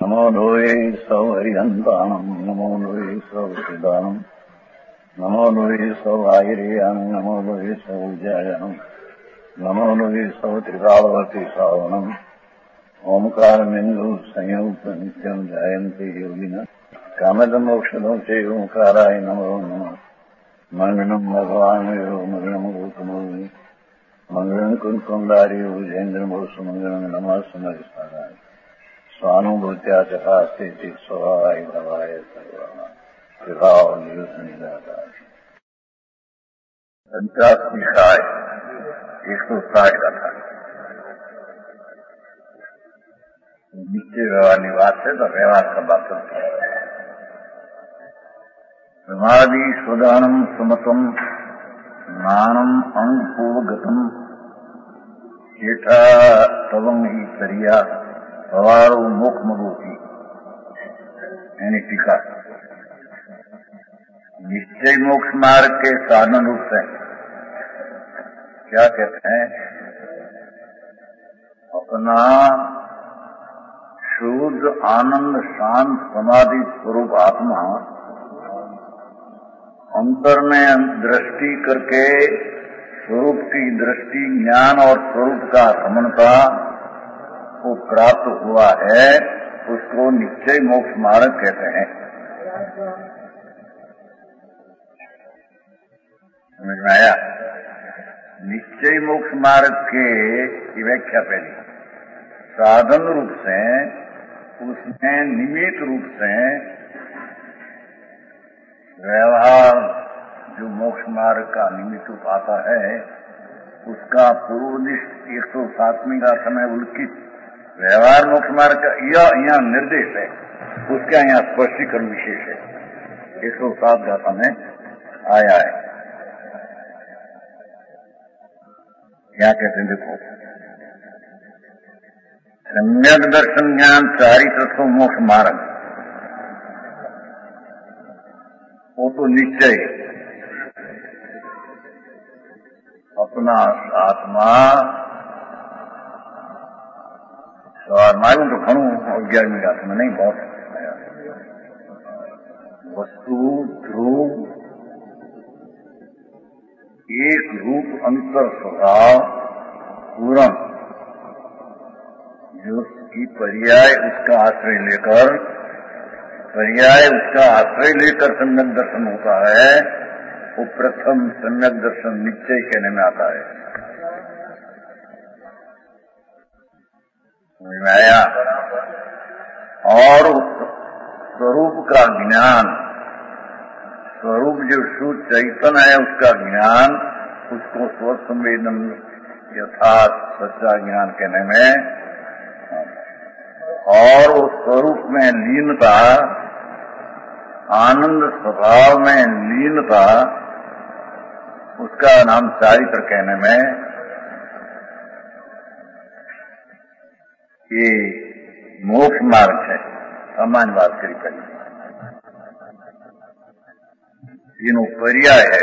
नमो लोये सौहरिहन्ताणम् नमो लोये सौहृदानम् नमो लोये सौभागिरेयानम् नमो लोये सौविजयानम् नमो लोये सौत्रिकालवती सावनम् ओंकारमिन्दु संयुक्त नित्यम् जायन्ते योगिनः कामदमोक्षदो च ओंकाराय नमो नमः मङ्गलम् भगवान् मङ्गलम् गौतमोऽमि मङ्गलम् कुन्कुण्डारि भुजेन्द्रमोऽस्तु मङ्गलम् नमः समरिसाराय स्वानुभूत्या चकास्ते स्वभावाय भवाय सर्वाः 160 का था। नित्य व्यवहार निवास है तो व्यवहार का बात चलता है। समाधि सुदानम सुमतम नानम अंगपूर्वगतम चेठा तवम ही तरिया सवारो मोक्ष मगोती यानी टीका। निश्चय मोक्ष मार्ग के साधन रूप से क्या कहते हैं? अपना शुद्ध आनंद शांत समाधि स्वरूप आत्मा अंतर में दृष्टि करके स्वरूप की दृष्टि ज्ञान और स्वरूप का समन्वय को प्राप्त हुआ है, उसको निश्चय मोक्ष मार्ग कहते हैं। समझ में आया? निश्चय मोक्ष मार्ग की व्याख्या पहली साधन रूप से, उसमें निमित्त रूप से व्यवहार जो मोक्ष मार्ग का निमित्त रूप आता है, उसका पूर्वनिष्ठ 107वीं का समय उल्लिखित व्यवहार मोक्ष मार्ग का यह यहाँ निर्देश है, उसका यहाँ स्पष्टीकरण विशेष है। 107 गाथा में आया है। क्या कहते हैं? देखो, सम्यक दर्शन ज्ञान चारित्र मोक्ष मार्ग, वो तो निश्चय अपना आत्मा मालूम तो खणु 11वीं गाथा में नहीं, बहुत वस्तु ध्रुव एक रूप अंतर स्वभाव पूर्ण जो की पर्याय उसका आश्रय लेकर सम्यक दर्शन होता है, वो प्रथम सम्यक दर्शन निश्चय कहने में आता है। समझ में आया? और स्वरूप का ज्ञान, स्वरूप जो शुद्ध चैतन्य है उसका ज्ञान, उसको स्वसंवेदन यथार्थ सच्चा ज्ञान कहने में, और उस स्वरूप में लीनता, आनंद स्वभाव में लीनता, उसका नाम चारित्र कहने में, ये मोक्ष मार्ग है। सामान्य बात करी पहले तीनों पर्याय है,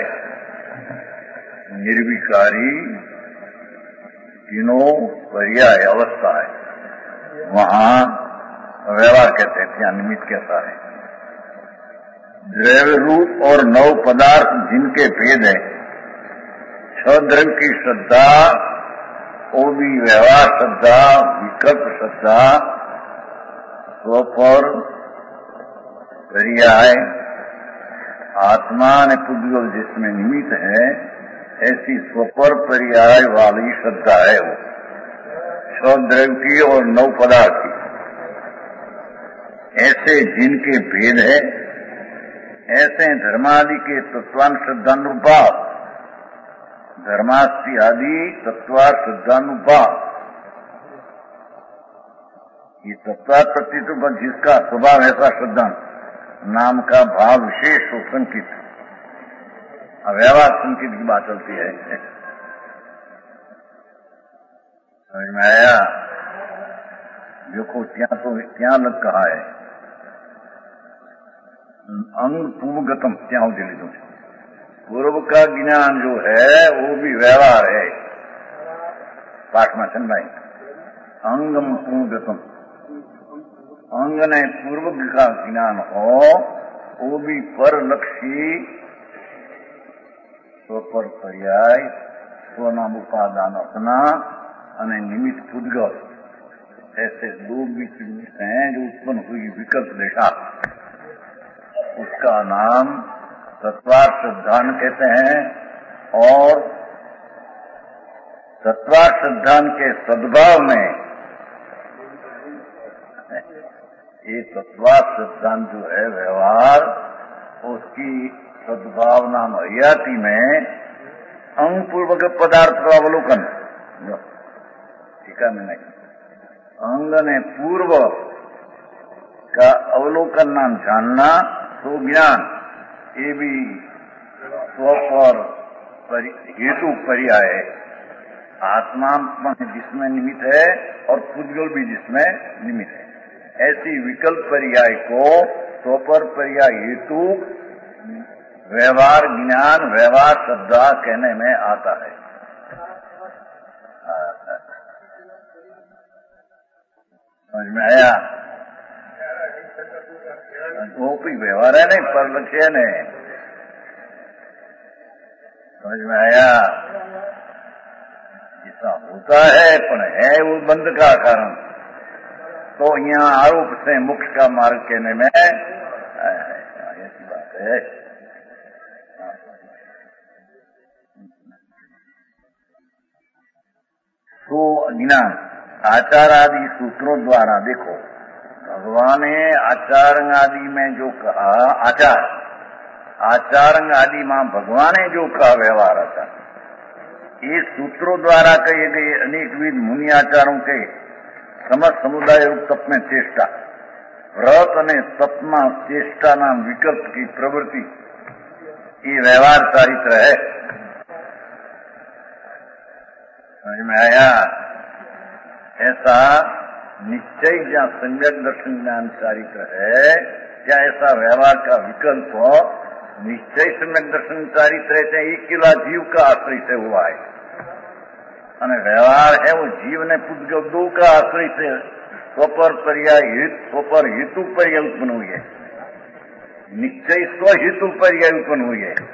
निर्विकारी तीनों पर्याय अवस्था है। वहाँ व्यवहार कहते हैं, यहाँ निमित्त कहता है। द्रव्य रूप और 9 पदार्थ जिनके भेद है, 6 द्रव्य की श्रद्धा, वो भी व्यवहार श्रद्धा, विकल्प श्रद्धा, स्वपर पर्याय, आत्मा ने पुद्गल जिसमें निमित्त है, ऐसी स्वपर पर्याय वाली श्रद्धा है वो 6 द्रव्य की और 9 पदार्थ की। ऐसे जिनके भेद है, ऐसे धर्मादि के तत्वान श्रद्धानुभाव, धर्मास्ति आदि तत्वा श्रद्धानुभाव, ये तत्वा प्रति तो जिसका स्वभाव ऐसा श्रद्धा नाम का भाव विशेष हो संकित, व्यवहार संकित की बात चलती है। समझ में आया? देखो, ત્યાં लग कहा है अंग पूर्वगतम, ત્યાં दे लीधो। पूर्व का ज्ञान जो है वो भी व्यवहार है। पाठ में चल भाई, अंगम पूर्वगतम, अंग ने पूर्वक का ज्ञान हो वो भी परलक्षी स्वपर पर्याय स्वनाम उपादान अपना અને निमित्त पुद्गल ऐसे दो बीच हैं जो उत्पन्न हुई विकल्प रेखा, उसका नाम तत्वार्थ सिद्धांत कहते हैं। और तत्वार्थ सिद्धांत के सद्भाव में ये तत्वार्थ सिद्धांत जो है व्यवहार, उसकी सद्भावना हरियाती में अंग पूर्वक पदार्थ का अवलोकन, ठीक है नहीं, अंग ने पूर्व का अवलोकन नाम जानना तो ज्ञान, ये भी स्व पर हेतु पर्याय है। आत्मा जिसमें निमित्त है और पुद्गल भी जिसमें निमित्त है, ऐसी विकल्प पर्याय को स्वपर पर्याय हेतु व्यवहार ज्ञान व्यवहार शब्द कहने में आता है। समझ में आया? वो कोई व्यवहार है नहीं, परलक्ष्य नहीं। समझ में आया? ऐसा होता है पण है वो बंध का कारण, तो यहाँ आरोप से मोक्ष का मार्ग कहने में ऐसी बात है। तो ज्ञान आचार आदि सूत्रों द्वारा, देखो भगवान ने आचार आदि में जो कहा, आचार आदि में भगवान ने जो कहा व्यवहार आचार, ये सूत्रों द्वारा कहे गए अनेकविध मुनि आचारों के समस्त समुदाय रूप तप में चेष्टा, व्रत અને તપમાં ચેષ્ટાના વિકલ્પ की प्रवृत्ति, ये व्यवहार चारित्र है। समझ में आया? ऐसा निश्चय जहाँ सम्यक दर्शन ज्ञान चारित्र है, क्या ऐसा व्यवहार का विकल्प निश्चय सम्यक दर्शन चारित्र है, एक किला जीव का आश्रय से हुआ है, અને व्यवहार है वो जीव ने पुद्गल दो का आश्रय से स्वपर पर्याय स्वपर हेतु पर्याय उत्पन्न हुई है, निश्चय स्व हेतु पर्याय उत्पन्न हुई है।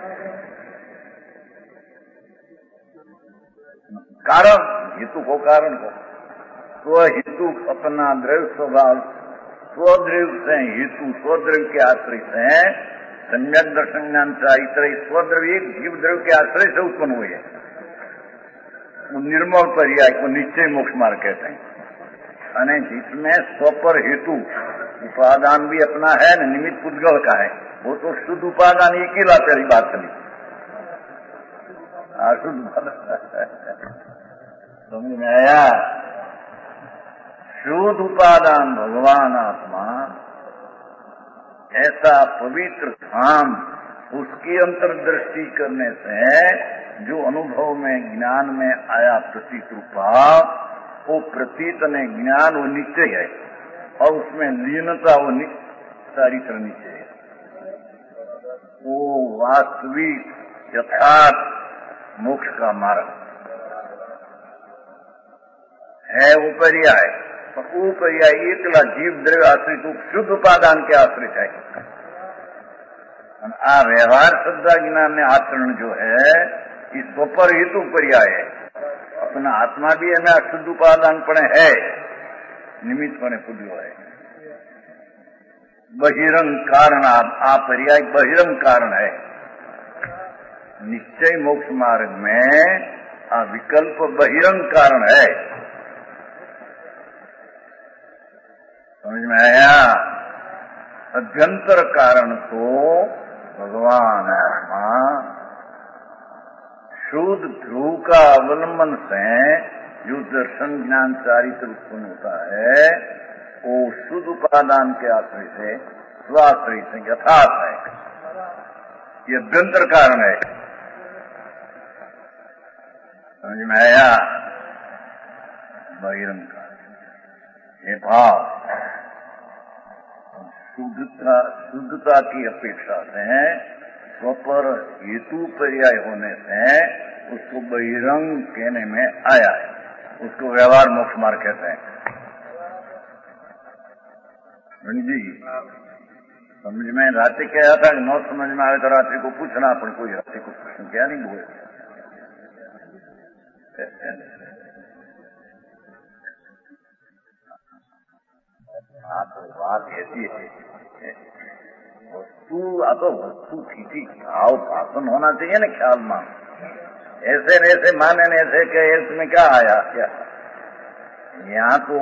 कारण हेतु को कारण को स्व हेतु अपना द्रव्य स्वभाव स्वद्रव्य से हेतु स्वद्रव्य के आश्रय से सम्यक दर्शन ज्ञान चारित्र स्वद्रव्य एक जीव द्रव्य के आश्रय से उत्पन्न हुए है। निर्मल पर्याय को निश्चय मोक्ष मार्ग कहते हैं। અને जिसमें स्वपर हेतु उपादान भी अपना है न निमित्त पुद्गल का है, वो तो शुद्ध उपादान एक ही लाचारी बात करी, शुद्ध समझ में आया? शुद्ध उपादान भगवान आत्मा ऐसा पवित्र धाम, उसकी अंतर्दृष्टि करने से जो अनुभव में ज्ञान में आया प्रतीत रूपा, वो प्रतीत ने ज्ञान वो निश्चय है और उसमें लीनता वो चारित्र निश्चय है, वो वास्तविक यथार्थ मोक्ष का मार्ग है। वो पर्याय वो पर्याय एकला जीव द्रव्य आश्रित शुद्ध उपादान के आश्रित है। आ व्यवहार श्रद्धा ज्ञान ने आचरण जो है इस स्वपर हेतु पर्याय है। अपना आत्मा भी हमें शुद्ध उपादान पण है, निमित्त पण पुद्यो है। बहिरंग कारण आ पर्याय बहिरंग कारण है। निश्चय मोक्ष मार्ग में आ विकल्प बहिरंग कारण है। समझ में आया? अभ्यंतर कारण तो भगवान आत्मा शुद्ध ध्रुव का अवलंबन से जो दर्शन ज्ञान चारित्र उत्पन्न होता है, वो शुद्ध उपादान के आश्रय से स्वाश्रय से यथार्थ है। ये अभ्यंतर कारण है। समझ में आया? बहिरंग कारण ये भाव शुद्धता की अपेक्षा से स्वपर हेतु पर्याय होने से उसको बहिरंग कहने में आया है। उसको व्यवहार मोक्ष मार्ग कहते हैं। जी समझ में रात्रि कहा था कि न समझ में आवे तो रात्रि को पूछना, पर कोई रात्रि को प्रश्न क्या नहीं बोले। हाँ तो बात ऐसी है, वस्तु आ तो वस्तु थी भाव भाषण होना चाहिए ना ख्याल में। ऐसे न ऐसे माने न ऐसे के इसमें क्या आया क्या? यहाँ तो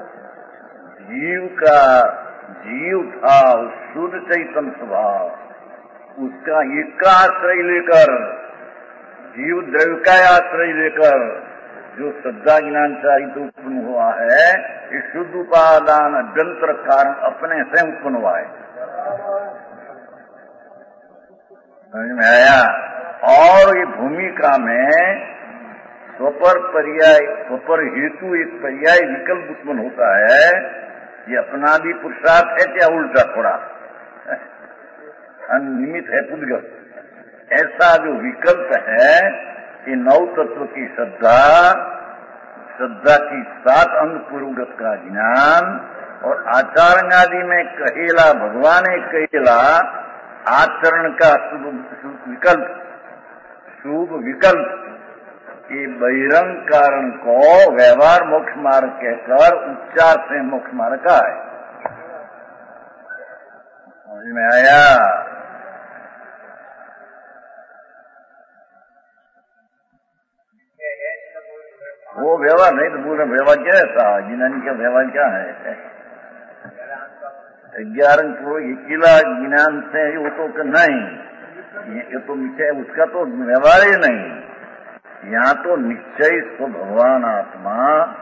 जीव था शुद्ध चैतन्य स्वभाव, उसका एक का आश्रय लेकर, जीव द्रव्य का आश्रय लेकर जो श्रद्धा ज्ञान चारित उत्पन्न हुआ है, ये शुद्ध उपादान अभ्यंतर कारण अपने से उत्पन्न हुआ है। समझ में आया? और ये भूमिका में स्वपर पर्याय, स्वपर हेतु एक पर्याय विकल्प उत्पन्न होता है। ये अपना भी पुरुषार्थ है क्या उल्टा थोड़ा अनियमित है पुद्गल। ऐसा जो विकल्प है कि नौ तत्व की श्रद्धा की 7 अंग पूर्वगत का ज्ञान और आचरण आदि में कहेला भगवान कहेला आचरण का शुभ विकल्प कि बहिरंग कारण को व्यवहार मोक्ष मार्ग कहकर उच्चार से मोक्ष मार्ग का है। समझ में आया? वो व्यवहार नहीं तो पूरा व्यवहार क्या है था? ज्ञानी का व्यवहार क्या है? 11 पूर्व अकेला ज्ञान से वो तो नहीं, ये तो मिथ्या, उसका तो व्यवहार ही नहीं। यहाँ तो निश्चय स्व भगवान आत्मा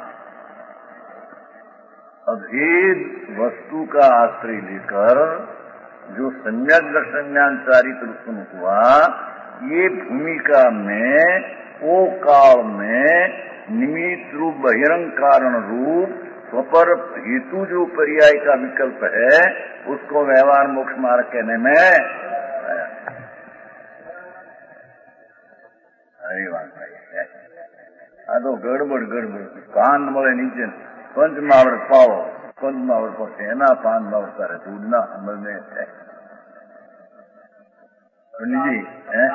अभेद वस्तु का आश्रय लेकर जो सम्यक दर्शन ज्ञान चारित उत्पन्न हुआ, ये भूमिका में वो काल में निमित्त रूप बहिरंग कारण रूप स्वपर हेतु जो पर्याय का विकल्प है, उसको व्यवहार मोक्ष मार्ग कहने में अरे बात है। तो गड़बड़ पान મળે નીચે પંચમાવર પાવો, પંચમાવર પર એના પાન માવર કરે दूधना अमल में है जी है?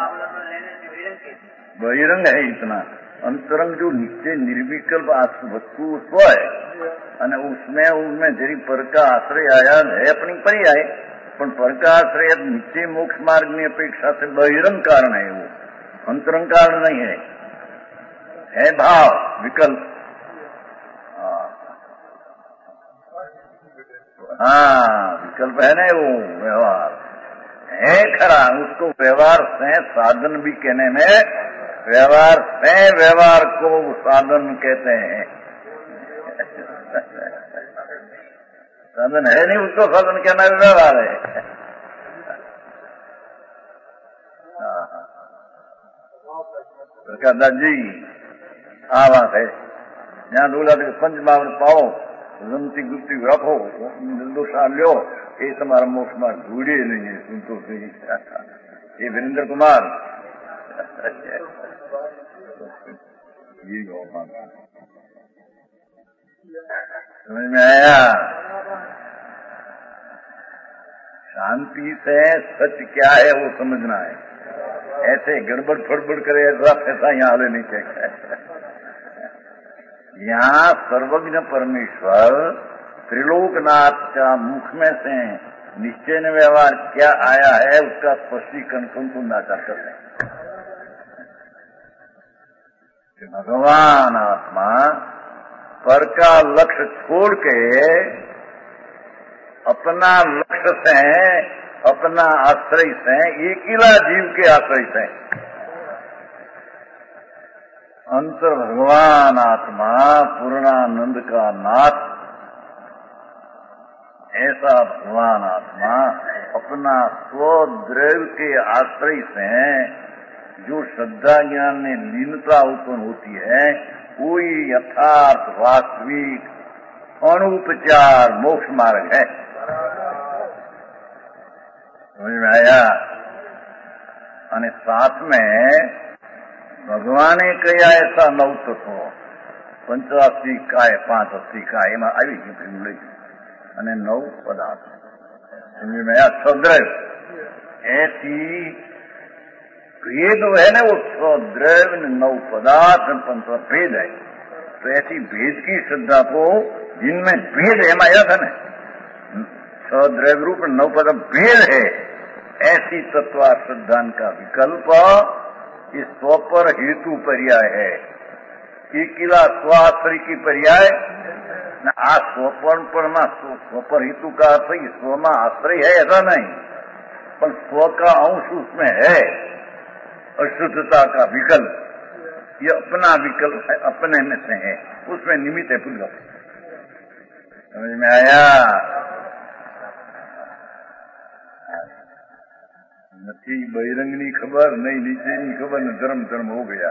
बहिरंग है इतना। अंतरंग जो निश्चय निर्विकल्प वस्तु स्व है, उसमें जरी पर का आश्रय आया है अपनी पर्याय, पर पर का आश्रय निश्चय मोक्ष मार्ग की अपेक्षा से बहिरंग कारण है, वो अंतरंग कारण नहीं है भाव विकल्प। हाँ विकल्प है ना, वो व्यवहार है खरा, उसको व्यवहार से साधन भी कहने में, व्यवहार से व्यवहार को साधन कहते हैं। साधन है नहीं, उसको साधन कहना व्यवहार है। दादाजी आ बात है। यहाँ डोला पंचमावृत पाओ, रमती गुप्ती रखो, निर्दोषा लो, ये तुम्हारा मोक्ष मार्ग ढूंढे नहीं है। सुन तो सही, ये वीरेंद्र कुमार समझ में आया? शांति से सच क्या है वो समझना है। ऐसे गड़बड़ फड़बड़ करे ऐसा यहाँ आले नहीं चाहिए। यहाँ सर्वज्ञ परमेश्वर त्रिलोकनाथ का मुख में से निश्चय न व्यवहार क्या आया है उसका स्पष्टीकरण सुननाचार करते हैं। भगवान आत्मा पर का लक्ष्य छोड़ के अपना लक्ष्य से, अपना आश्रय से, एकिला जीव के आश्रय से अंतर भगवान आत्मा पूर्णानंद का नाथ, ऐसा भगवान आत्मा अपना स्वद्रव्य के आश्रय से जो श्रद्धा ज्ञान में लीनता उत्पन्न होती है, वही यथार्थ वास्तविक अनुपचार मोक्ष मार्ग है। समझ में आया? અને साथ में भगवाने कया ऐसा 9 तत्व 85 काय 85 काय એમાં આવી ગયું અને 9 પદાર્થ. समझ में आया? स्वद्रव्य ऐसी भेद है ना, वो स्वद्रव्य 9 पदार्थ पंच भेद है. तो ऐसी भेद की श्रद्धा को जिनमें भेद है माया था ना, स्वद्रव्य रूप 9 पदार्थ भेद है, ऐसी तत्वा श्रद्धा का विकल्प इस स्व पर हेतु पर्याय है. किला स्वाश्रय की पर्याय आ स्वपन स्वपर हेतु का अर्थ ही स्व में आश्रय है ऐसा नहीं, पर स्व का अंश उसमें है. अशुद्धता का विकल्प ये अपना विकल्प है, अपने में से है, उसमें निमित्त है पुद्गल. समझ में आया? नहीं बहिरंगनी खबर, नहीं नीचेनी खबर, न धर्म धर्म हो गया.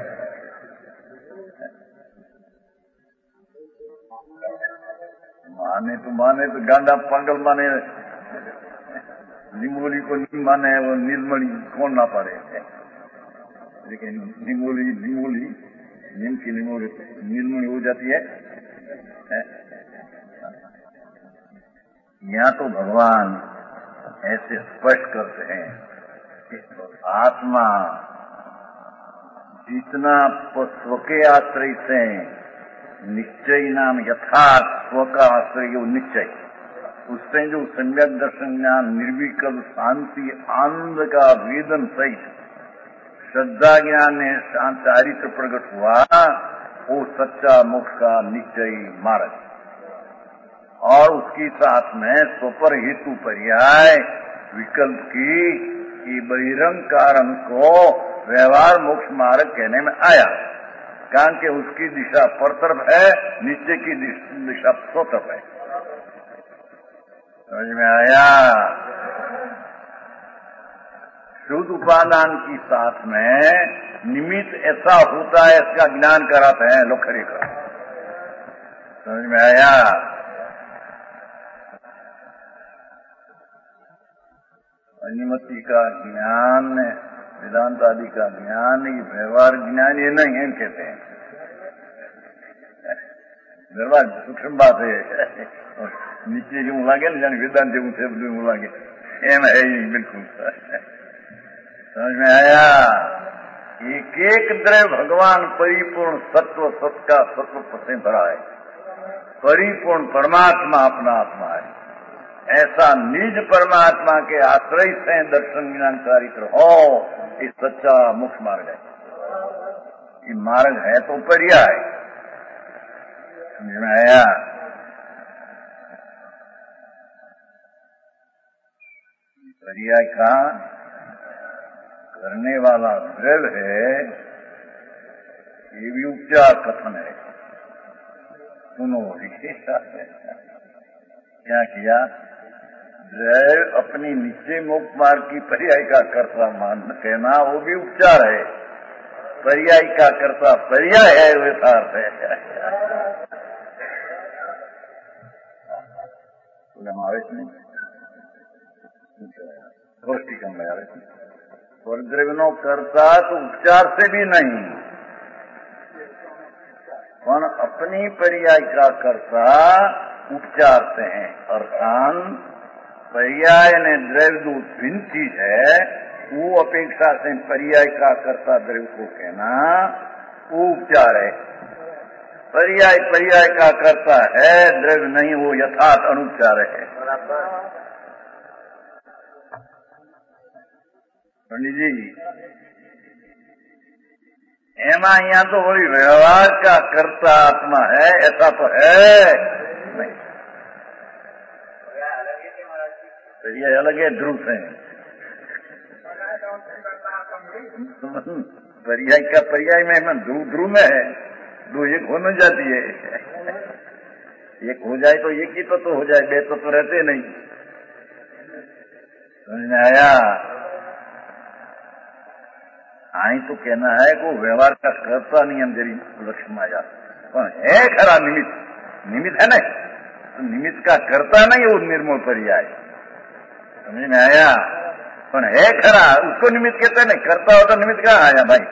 माने तो गांडा पागल माने, निमोली को नहीं माने, वो निर्मली कौन ना पाड़े. लेकिन निमोली नीम की निमोली निर्मली हो जाती है. यहाँ तो भगवान ऐसे स्पष्ट करते हैं कि आत्मा जितना स्व के आश्रय से निश्चय नाम यथार्थ स्व का आश्रय वो निश्चय, उससे जो सम्यक दर्शन ज्ञान निर्विकल्प शांति आनंद का वेदन सहित श्रद्धा ज्ञान में चारित्र प्रकट हुआ, वो सच्चा मोक्ष का निश्चय मार्ग. और उसके साथ में स्वपर हेतु पर्याय विकल्प की बहिरंग कारण को व्यवहार मोक्ष मार्ग कहने में आया, कारण के उसकी दिशा पर तरफ है, निश्चय की दिशा स्व तरफ है. समझ में आया? शुद्ध उपादान की साथ में निमित्त ऐसा होता है, इसका ज्ञान कराते हैं लोखरी का. समझ में आया? अनुमति का ज्ञान, वेदांत आदि का ज्ञान, ये व्यवहार ज्ञान ये नहीं है कहते हैं. व्यवहार सूक्ष्म बात है, नीचे जो लागे ना जाने वेदांत जो थे બધું लागे एम है ही बिल्कुल. समझ में आया? एक एक द्रव्य भगवान परिपूर्ण सत्व सत्का सत्व से भरा है, परिपूर्ण परमात्मा अपना आत्मा है. ऐसा निज परमात्मा के आश्रय से दर्शन ज्ञान चारित्र हो, इस सच्चा मुख्य मार्ग है. ये मार्ग है तो पर्याय. समझ में आया? पर्याय का करने वाला द्रव्य है, ये भी उपचार कथन है. सुनो क्या किया? द्रव्य अपनी निश्चय मोक्ष मार्ग की पर्याय का कर्ता मान कहना वो भी उपचार है. पर्याय का कर्ता पर्याय है, यथार्थ है. આવે છે ગોષ્ઠિકમ में આવે છે. स्वर्द्रव्य नो करता तो उपचार से भी नहीं, पर अपनी पर्याय का कर्ता उपचार से है. अर्थान पर्याय ने द्रव्य जो भिन्न चीज है, वो अपेक्षा से पर्याय का कर्ता द्रव्य को कहना वो उपचार है. पर्याय पर्याय का कर्ता है, द्रव्य नहीं, वो यथार्थ अनुपचार है. पंडित जी एमा यहाँ तो वही व्यवहार का कर्ता आत्मा है, ऐसा तो है नहीं. पर्याय अलग है, ध्रुव से. पर्याय का पर्याय में ध्रुव में है, दो एक हो न जाती है. एक हो जाए तो एक ही तो हो जाए, बे तो रहते नहीं. समझ में आया? आई तो कहना है को व्यवहार का कर्ता नियम जरी लक्ष्य में आया, है खरा निमित्त. निमित्त है ना, तो निमित्त का कर्ता नहीं, वो निर्मूल पर्याय. समझ में आया? पर है खरा, उसको निमित्त कहते नहीं, करता हो तो निमित्त कहाँ आया भाई.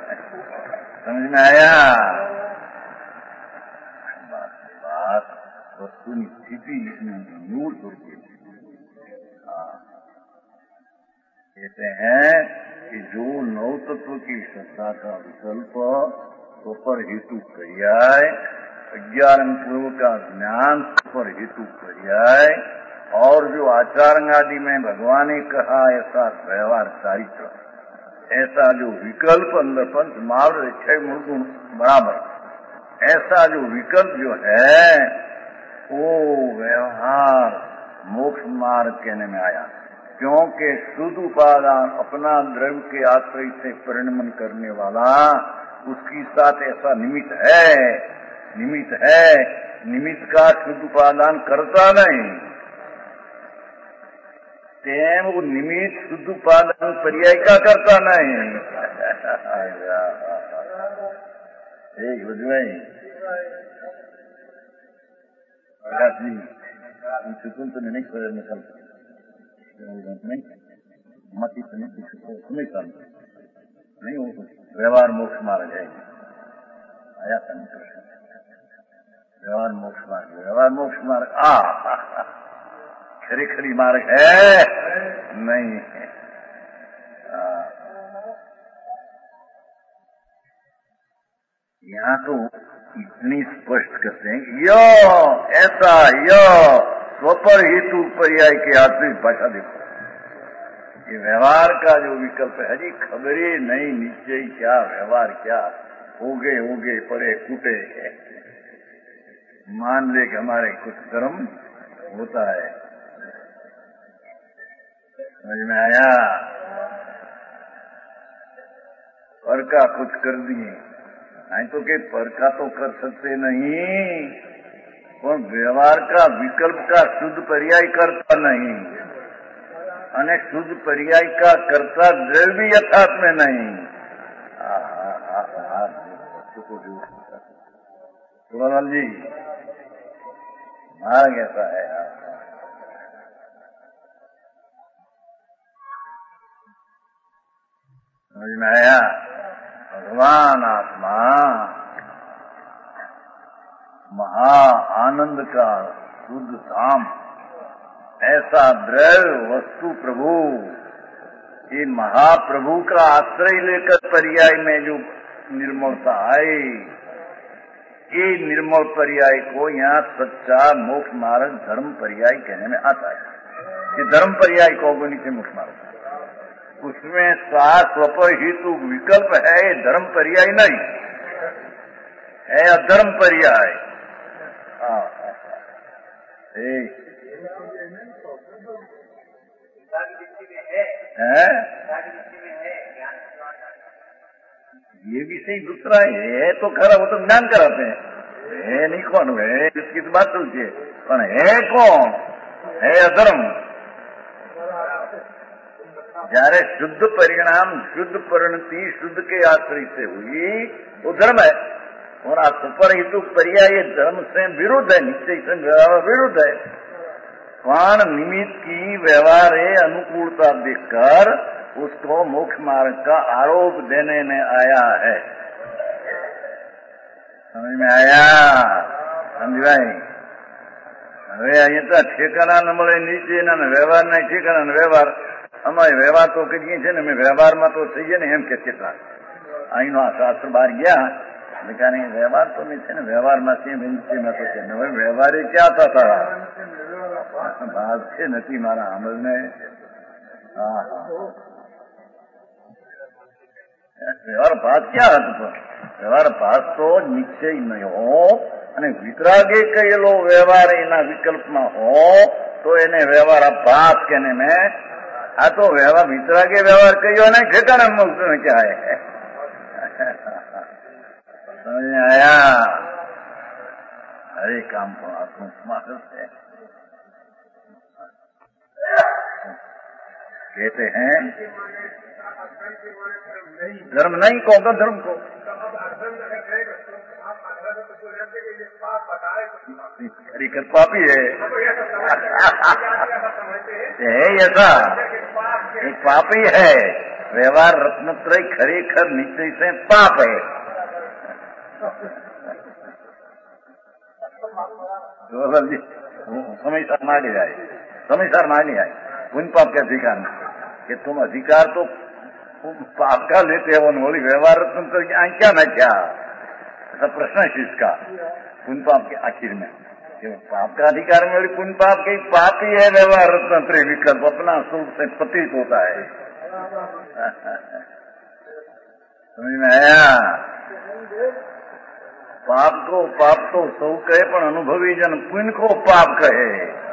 समझ में आया? बात वस्तुની સ્થિતિ મૂળ સ્વરૂપે कहते हैं कि जो नौ तत्व की श्रद्धा का विकल्प स्वपर हेतु पर्याय, अज्ञान पूर्व का ज्ञान स्वपर हेतु पर्याय, और जो आचार्य आदि में भगवान ने कहा ऐसा व्यवहार चारित्र, ऐसा जो विकल्प अंदर पंच महावर 6 मूल गुण बराबर, ऐसा जो विकल्प जो है वो व्यवहार मोक्ष मार्ग कहने में आया। क्योंकि शुद्ध उपादान अपना द्रव्य के आश्रय से परिणमन करने वाला उसकी साथ ऐसा निमित्त है, निमित्त का शुद्ध उपादान करता नहीं, तेम वो निमित्त शुद्ध उपादान पर्याय का करता नहीं। प्रकाश जी सुकून तो नहीं कर निकल नहीं मत नहीं हो व्यवहार मोक्ष मार्ग है आया व्यवहार मोक्ष मार्ग खरी मार्ग है नहीं है। यहाँ तो इतनी स्पष्ट करते हैं यो ऐसा यो स्वपर हेतु पर्याय के आश्रित भाषा देखो, ये व्यवहार का जो विकल्प है जी खबर ही नहीं निश्चय क्या व्यवहार क्या हो गए पड़े कूटे मान ले कि हमारे कुछ कर्म होता है। समझ में आया? पर का कुछ कर दिए नहीं तो के पर का तो कर सकते नहीं, पर व्यवहार का विकल्प का शुद्ध पर्याय करता नहीं, અને શુદ્ધ પર્યાય का करता द्रव्य भी यथार्थ में नहीं। सुभालाल जी मार्ग ऐसा है। समझ में आया? भगवान आत्मा महा आनंद का शुद्ध धाम, ऐसा द्रव्य वस्तु प्रभु, ये महाप्रभु का आश्रय लेकर पर्याय में जो निर्मलता आई, ये निर्मल पर्याय को यहाँ सच्चा मोक्ष मार्ग धर्म पर्याय कहने में आता है। ये धर्म पर्याय को नीचे मोक्ष मार्ग, उसमें स्वपर हेतु विकल्प है, धर्म पर्याय नहीं है, अधर्म पर्याय। ये विषय दूसरा है तो खरा, वो तो ज्ञान कराते हैं, है नहीं कौन है इसकी तो बात चलती है, पर है कौन है अधर्म। जયારે शुद्ध परिणाम शुद्ध परिणति शुद्ध के आश्रय से हुई वो धर्म है, और आ सुपर हेतु पर्याय धर्म से विरुद्ध है, निश्चय से विरुद्ध है। पण निमित्त की व्यवहार अनुकूलता देखकर उसको मोक्ष मार्ग का आरोप देने में आया है। समझ में आया? समझाई? હવે અહીં તો ઠેકાણા ન મળે નીચેના વ્યવહાર ના ઠેકાણા વ્યવહાર અમારે વ્યવહાર તો કરીએ છીએ ને, અમે વ્યવહારમાં તો થઈએ ને એમ કે કેટલા અહીંનો આ શાસ્ત્ર બહાર ગયા કારણ વ્યવહાર તો નહીં છે ને, વ્યવહારમાં છે નીચેમાં તો છે હવે વ્યવહારે ક્યાં થતા ભાગ છે નથી મારા અમલને। વ્યવહાર ભાગ ક્યાં હતો? વ્યવહાર ભાગ તો નિશ્ચય નહીં હો અને વિતરાગે કહેલો વ્યવહાર એના વિકલ્પમાં हो तो એને વ્યવહાર અભાસ कहने में, આ તો વ્યવહાર વિતરાગે વ્યવહાર કહ્યો ને ठेकाना मुक्त में क्या है। समझ में आया? हरे काम को आत्मस्मारक है कहते हैं। धर्म नहीं कहूँगा धर्म को, खरीखर पापी है ऐसा एक पापी है। व्यवहार रत्नत्रय खरेखर निश्चय से पाप है। जी સમયસર માગી જાય, સમયસર मांग आए पुण्य पाप के अधिकार में कि तुम अधिकार तो पाप का लेते हो, बोली व्यवहार तुम तो क्या न क्या, ऐसा प्रश्न है इसका पुण्य पाप के आखिर में। पाप का अधिकार में बोली पुण्य पाप के पाप ही है व्यवहार तंत्र विकल्प अपना स्वरूप से प्रतीत होता है। समझ में आया? पाप को पाप तो सौ कहे पर अनुभवी जन पुण्य को पाप कहे।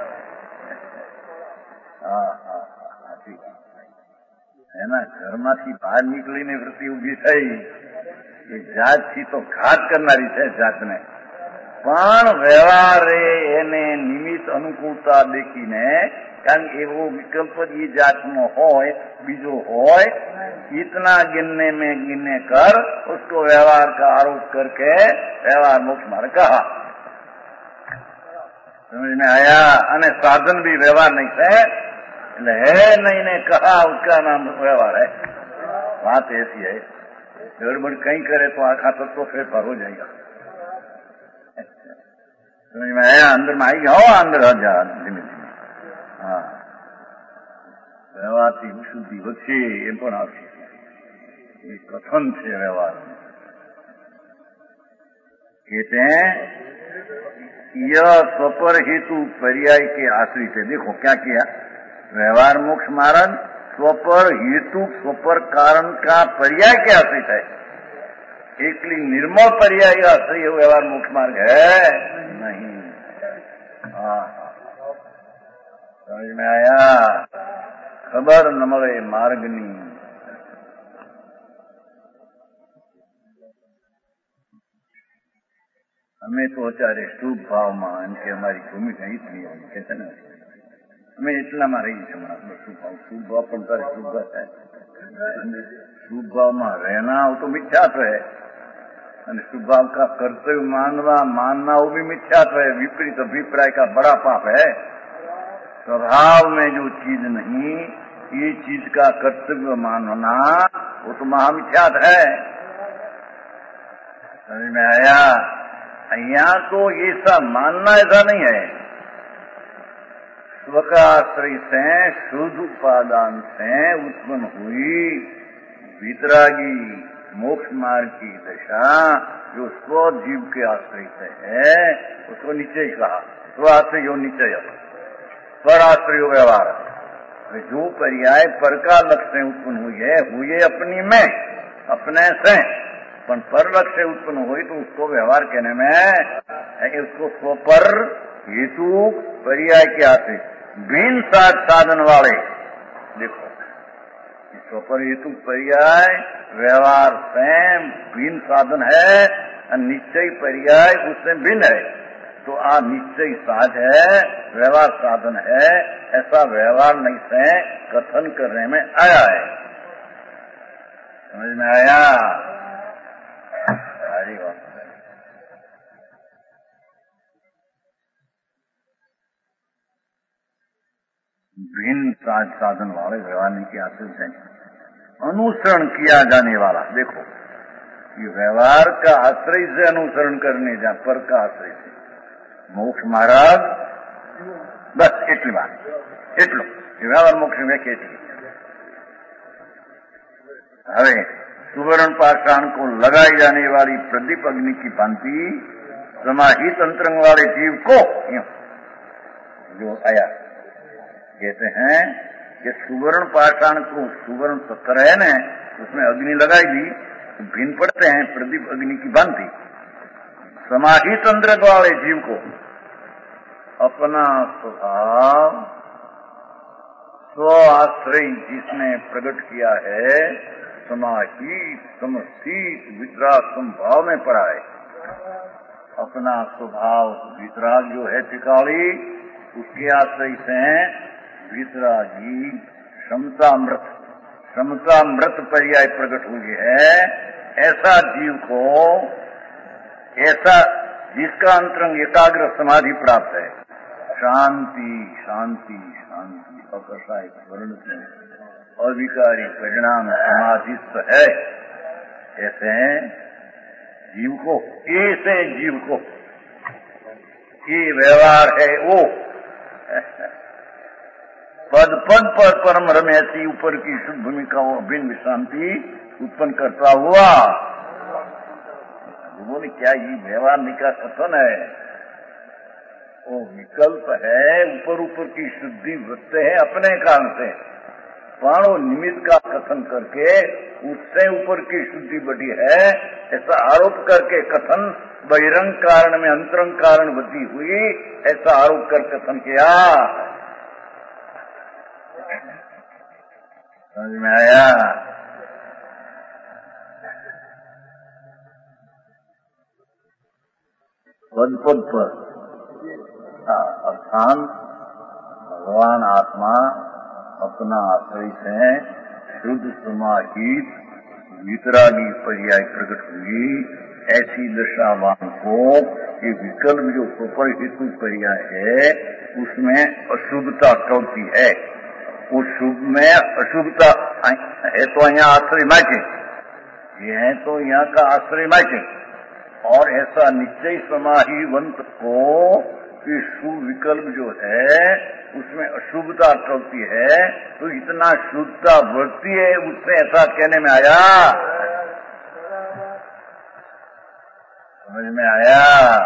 એના ઘરમાંથી બહાર નીકળીને વૃત્તિ ઉભી થઈ એ જાત થી તો ઘાત કરનારી છે જાતને, પણ વ્યવહારે એને નિમિત્ત અનુકૂળતા દેખીને, કારણ કે એવો વિકલ્પ એ જાતનો હોય બીજો હોય, इतना गिनने में गिनने कर उसको व्यवहार का आरोप करके व्यवहार मोक्ष मार्ग कहा। समझ में आया? अने साधन भी व्यवहार नहीं है, है नहीं ने कहा उसका नाम व्यवहार है। बात ऐसी है, गड़बड़ कहीं करे तो आखा तत्व फेरफार हो जाएगा। समझ में आया? अंदर में आई जाओ, अंदर आ जा धीमे धीमे। हाँ, व्यवहार की शुद्धि होती एम पण आवशे, ये कथन थे व्यवहार में। कहते हैं यह स्वपर हेतु पर्याय के आश्रित है। देखो क्या किया, व्यवहार मोक्ष मार्ग स्वपर हेतु स्वपर कारण का पर्याय के आश्रित है, एकली निर्मल पर्याय आश्रय व्यवहार मोक्ष मार्ग है नहीं। समझ में आया? खबर न મળે માર્ગની, અમે તો અત્યારે શુભ ભાવમાં, એમ કે અમારી ભૂમિકા એટલી કે છે ને, અમે એટલામાં રહી છે શુભ ભાવ પણ તારે શુભ है, शुभ भाव में रहना वो तो मिथ्यात्व है, અને शुभ भाव का कर्तव्य मानना वो भी मिथ्यात्व है, विपरीत अभिप्राय का बड़ा पाप है। स्वभाव में जो चीज नहीं, ये चीज का कर्तव्य मानना वो तो महामिथ्यात है। समझ में आया? यहाँ तो ये सब मानना ऐसा नहीं है, स्व का आश्रय से शुद्ध उपादान से उत्पन्न हुई वितरागी मोक्ष मार्ग की दशा जो स्व जीव के आश्रय से है उसको निश्चय कहा। स्व आश्रय हो निश्चय, पर आश्रय हो व्यवहार। जो पर्याय पर का लक्ष्य उत्पन्न हुई है अपनी में अपने से, पर लक्ष्य उत्पन्न हुई तो उसको व्यवहार कहने में उसको स्वपर हेतु पर्याय के आश्रय भिन्न साधन वाले। देखो स्वपर हेतु पर्याय व्यवहार से भिन्न साधन है और निश्चय पर्याय उससे भिन्न है, तो आ निश्चय साध है व्यवहार साधन है, ऐसा व्यवहार नहीं से कथन करने में आया है। समझ में आया? सारी बात भिन्न साधन वाले व्यवहार नहीं किया से अनुसरण किया जाने वाला। देखो ये व्यवहार का आश्रय से अनुसरण करने जा, पर का आश्रय से मोक्ष महाराज बस एटली बात एटलो व्यवहार मोक्ष व्याख्या थी। हवे सुवर्ण पाषाण को लगाई जाने वाली प्रदीप अग्नि की भांति समाहित अंतरंग वाले जीव को जो आया कहते हैं कि सुवर्ण पाषाण को सुवर्ण पत्थर है न, उसमें अग्नि लगाई दी तो भिन्न पड़ते हैं प्रदीप अग्नि की भांति। समाहित अंतरंग वाले जीव को अपना स्वभाव स्व आश्रय जिसने प्रकट किया है समाहित समस्थित वितराग संभाव में पड़ा है। अपना स्वभाव वितराग जो है त्रिकाली, उसके आश्रय से वितरागी क्षमता मृत पर्याय प्रकट हुई है। ऐसा जीव को, ऐसा जिसका अंतरंग एकाग्र समाधि प्राप्त है, शांति शांति शांति अकषाय वर्ण से अविकारी परिणाम समाधिस्थ है, ऐसे जीव को ये व्यवहार है वो। पद पद पर परम रमे ऐसी ऊपर की शुद्ध भूमिकाओं अभिन्न विश्रांति उत्पन्न करता हुआ। बोले क्या ये व्यवहार का कथन है? वो विकल्प है, ऊपर ऊपर की शुद्धि वृत्त है अपने कारण से, पर वो निमित्त का कथन करके उससे ऊपर की शुद्धि बढ़ी है ऐसा आरोप करके कथन बहिरंग कारण में अंतरंग कारण बढ़ी हुई ऐसा आरोप कर कथन किया। समझ में आया? पद पद पर अर्थान भगवान आत्मा अपना आश्रय से शुद्ध समाहित वितरागी पर्याय प्रकट हुई। ऐसी दशावान को ये विकल्प जो सुपर हेतु पर्याय है उसमें अशुद्धता टलती है। उस शुभ में अशुद्धता है तो यहाँ आश्रय माचे, ये है तो यहाँ का आश्रय माचे। और ऐसा निश्चय समाहिवंत को कि शुभ विकल्प जो है उसमें अशुभता टलती है तो इतना शुद्धता बढ़ती है, उससे ऐसा कहने में आया। समझ में आया?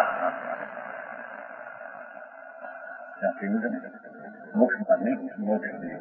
मोक्ष नहीं, मोक्ष नहीं,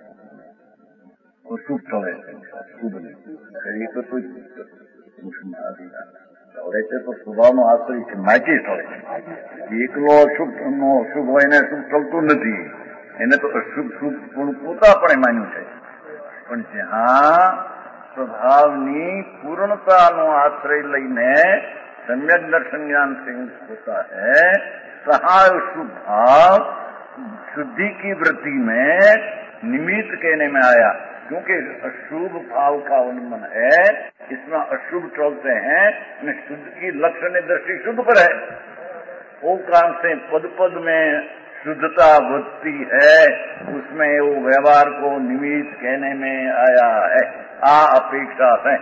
वो शुभ टले, शुभ नहीं तो कोई मोक्ष में आदि और ऐसे तो स्वभाव નો આશ્રય છે માટી ટળે, એકલો શુભ હોય ને શુભ ટળતું નથી, એને તો અશુભ શુભ ગુણ પોતાપણે માન્યું છે। પણ જ્યાં સ્વભાવની પૂર્ણતાનો આશ્રય લઈને सम्यक दर्शन ज्ञान से होता है, सहाय शुभ भाव शुद्धि की वृत्ति में निमित्त कहने में आया। क्योंकि अशुभ भाव का उन्मन है, इसमें अशुभ टलते हैं, शुद्ध की लक्षण दृष्टि शुद्ध पर है। वो कारण से पद पद में शुद्धता बढ़ती है, उसमें वो व्यवहार को निमित्त कहने में आया है। आ अपेक्षा है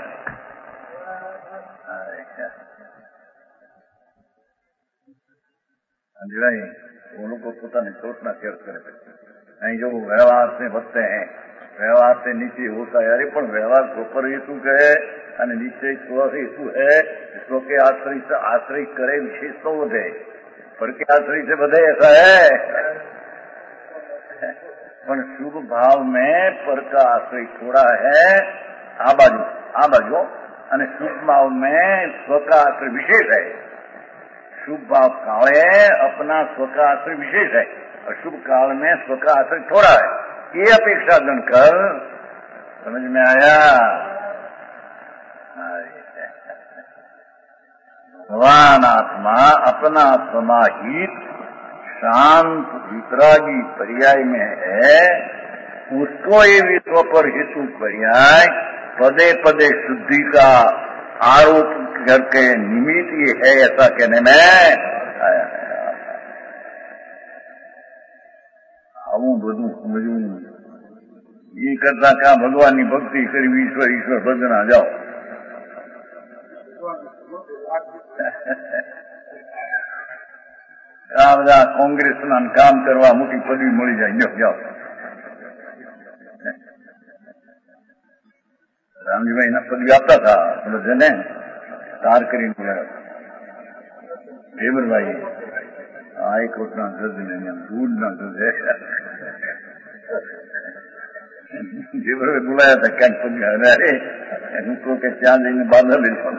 वो लोग को पता नहीं सोचना क्या करे नहीं। जो व्यवहार से बचते हैं, व्यवहार से नीचे होता है। अरे पण व्यवहार स्वर हेतु है અને નીચે સ્વ हेतु है। स्व के आश्रय से आश्रय करे विशेष तो बढ़े, पर के आश्रय से बढ़े ऐसा है। पण शुभ भाव में पर का आश्रय थोड़ा है आ बाजू અને शुभ भाव में स्व का आश्रय विशेष है। शुभ भाव काले अपना स्व का आश्रय विशेष है, अशुभ काल में स्व का आश्रय थोड़ा है। ये अपेक्षा जनकर समझ में आया? भगवान आत्मा अपना समाहित शांत वितरागी पर्याय में है, उसको ये विश्व पर हेतु पर्याय पदे पदे शुद्धि का आरोप करके निमित्त ये है ऐसा कहने में आया है। આવું બધું સમજવું એ કરતા કા ભગવાનની ભક્તિ કરવી, ઈશ્વર ભજના જાઓ। આ બધા કોંગ્રેસના કામ કરવા મોટી પદવી મળી જાય, જાઓ। રામજીભાઈ પદવી આપતા હતા જેને તાર કરીને હેમરભાઈ હાઈકોર્ટના જજ ને દૂધના જજ હેમરભાઈ બોલાયા હતા ક્યાંક પદવી। અરે હું કહું કે ત્યાં જઈને બાંધા લીધો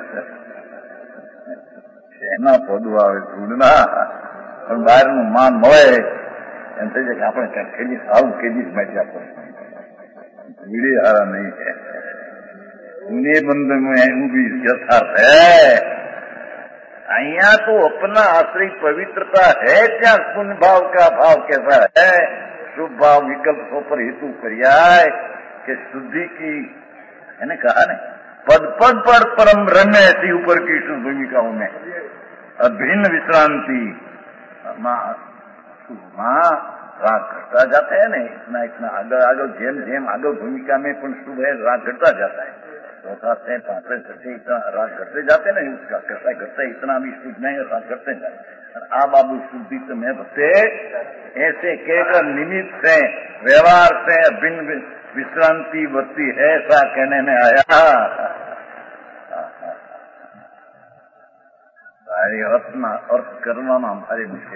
એના પદું આવે દૂધના, પણ બહારનું માન મળે એમ થઈ જાય કે આપણે ક્યાંક ખેડી સારું કેદી જ માટે આપણે વીડે હારા નહીં है। उन्हें बंद में भी यथार्थ है। अहिया तो अपना आश्रय पवित्रता है, क्या पुण्य भाव का भाव कैसा है? शुभ भाव विकल्पों पर हेतु पर्याय के शुद्धि की मैंने कहा नहीं, पद पद पर परम रम्य ऐसी ऊपर की शुभ भूमिकाओं में अभिन्न विश्रांति राग घटता जाता है। नहीं इतना इतना आगे आगे जेम जेम आगे भूमिका में शुभ है राग घटता जाता है। चौथा से पांचवें छठे इतना राग करते जाते नहीं, उसका करता करता इतना भी शुद्ध नहीं राग करते जाते। आ बाबू शुद्धि तो मैं बते ऐसे कहकर निमित्त से व्यवहार से बिन विश्रांति बत्ती है, ऐसा कहने में आया। अर्थ करना हमारे मुश्किल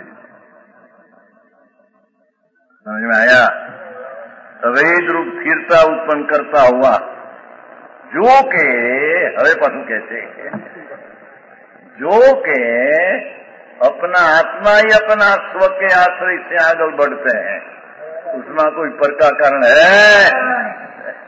समझ में आया। अवैध रूप स्थिरता उत्पन्न करता हुआ जो के हवे पशु कहते हैं, जो के अपना आत्मा ही अपना स्व के आश्रय से आगे बढ़ते हैं, उसमें कोई पर का कारण है?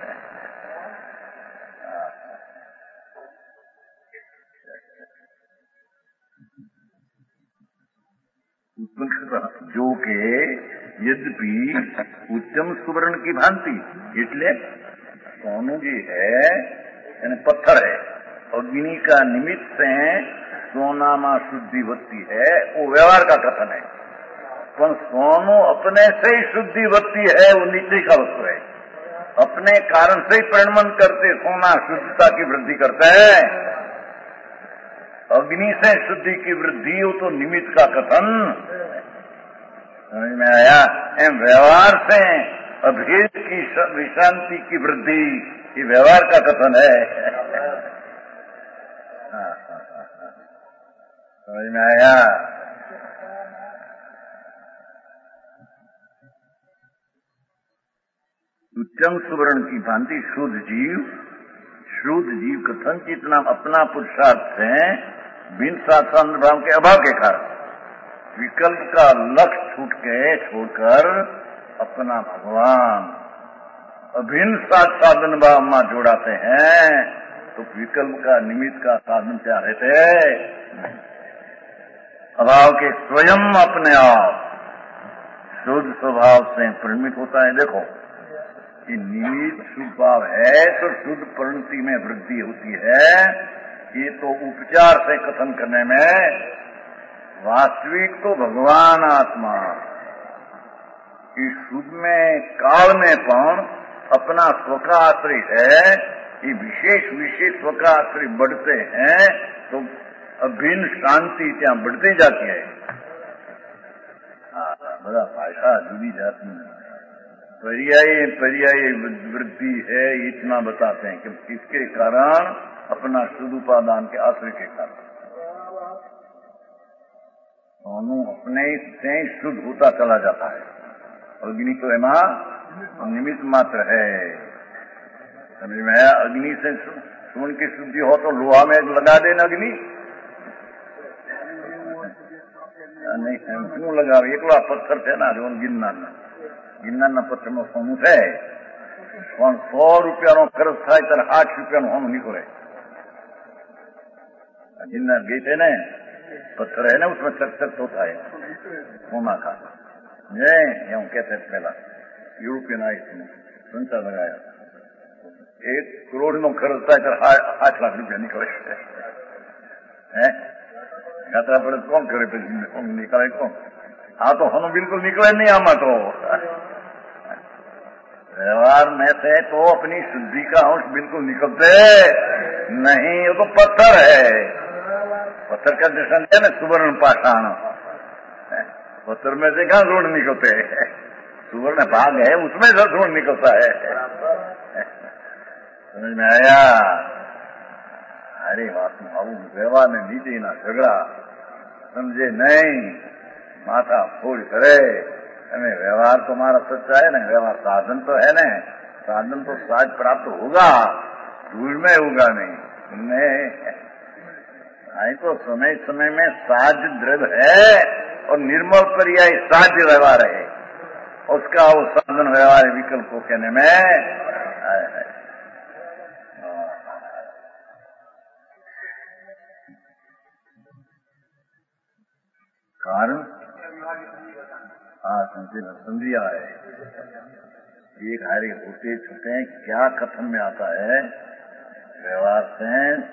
जो के यद्यपि उच्चम सुवर्ण की भांति, એટલે सोनू जी है यानी पत्थर है, अग्नि का निमित्त से सोना में शुद्धि होती है, वो व्यवहार का कथन है। पर सोनू अपने से ही शुद्धि होती है, वो नीचे का वस्तु है, अपने कारण से ही परिणमन करते सोना शुद्धता की वृद्धि करता है। अग्नि से शुद्धि की वृद्धि वो तो निमित्त का कथन समझ में आया। एम व्यवहार से अभेद की विश्रांति की वृद्धि, ये व्यवहार का कथन है। समझ में आया। उच्चम सुवर्ण की भांति शुद्ध जीव कथन जितना अपना पुरुषार्थ से बिन सात्संग भाव के अभाव के कारण विकल्प का लक्ष्य छोड़कर अपना भगवान अभिन्न साधन भाव में जोड़ाते हैं, तो विकल्प का निमित्त का साधन क्या रहते अभाव के स्वयं अपने आप शुद्ध स्वभाव से परिणमित होता है। देखो ये निमित्त शुद्ध भाव है तो शुद्ध परिणति में वृद्धि होती है। ये तो उपचार से कथन करने में, वास्तविक तो भगवान आत्मा इस शुद्ध में काल में पण अपना स्व का आश्रय है। ये विशेष स्व का आश्रय बढ़ते हैं तो अभिन्न शांति त्या बढ़ती जाती है। बड़ा फायदा जुदी जाती है। पर्याय वृद्धि है, इतना बताते हैं कि किसके कारण, अपना शुद्ध उपादान के आश्रय के कारण दोनों अपने से शुद्ध होता चला जाता है। अग्नि तो है मां निमित्त मात्र है, समझ में आया। अग्नि से सुन की शुद्धि हो तो लोहा में लगा देना अग्नि नहीं, क्यों लगा? एकला पत्थर थे ना जो गिन्ना पत्थर में सोनू थे, પણ 100 રૂપિયાનો ખર્ચ થાય ત્યારે 8 રૂપિયાનું હોનું નીકળે। गिन्ना गई थे ना पत्थर है ना, उसमें चक होता है सोना का, ये कहते थे पहला यूरोपियन आई थी संचार लगाया 1 करोड़ નો ખર્ચ થાય ત્યારે 8 લાખ રૂપિયા નીકળે है। यात्रा पड़े कौन करे, निकाले कौन? हाँ तो हम बिल्कुल निकले नहीं आमा तो व्यवहार में से तो अपनी शुद्धि का अंश बिल्कुल निकलते नहीं। वो तो पत्थर है, पत्थर का दर्शन है ना, सुवर्ण पाषाण, पत्थर में से कहाँ ऋण निकलते हैं? सुवर्ण भाग है उसमें से ऋण निकलता है। समझ में आया? अरे बात व्यवहार में नीचे ना झगड़ा समझे नहीं, माथा फोड़ करे। हमें व्यवहार तो हमारा सच्चा है ना, व्यवहार साधन तो है ना, साधन तो साज प्राप्त होगा, धूल में होगा नहीं। तो समय समय में साज द्रव्य है और निर्मल पर्याय साज व्यवहार है, उसका वो साधन व्यवहार विकल्प को कहने में है। कारण संधिया है, एक हारे होते छूटे क्या कथन में आता है, व्यवहार से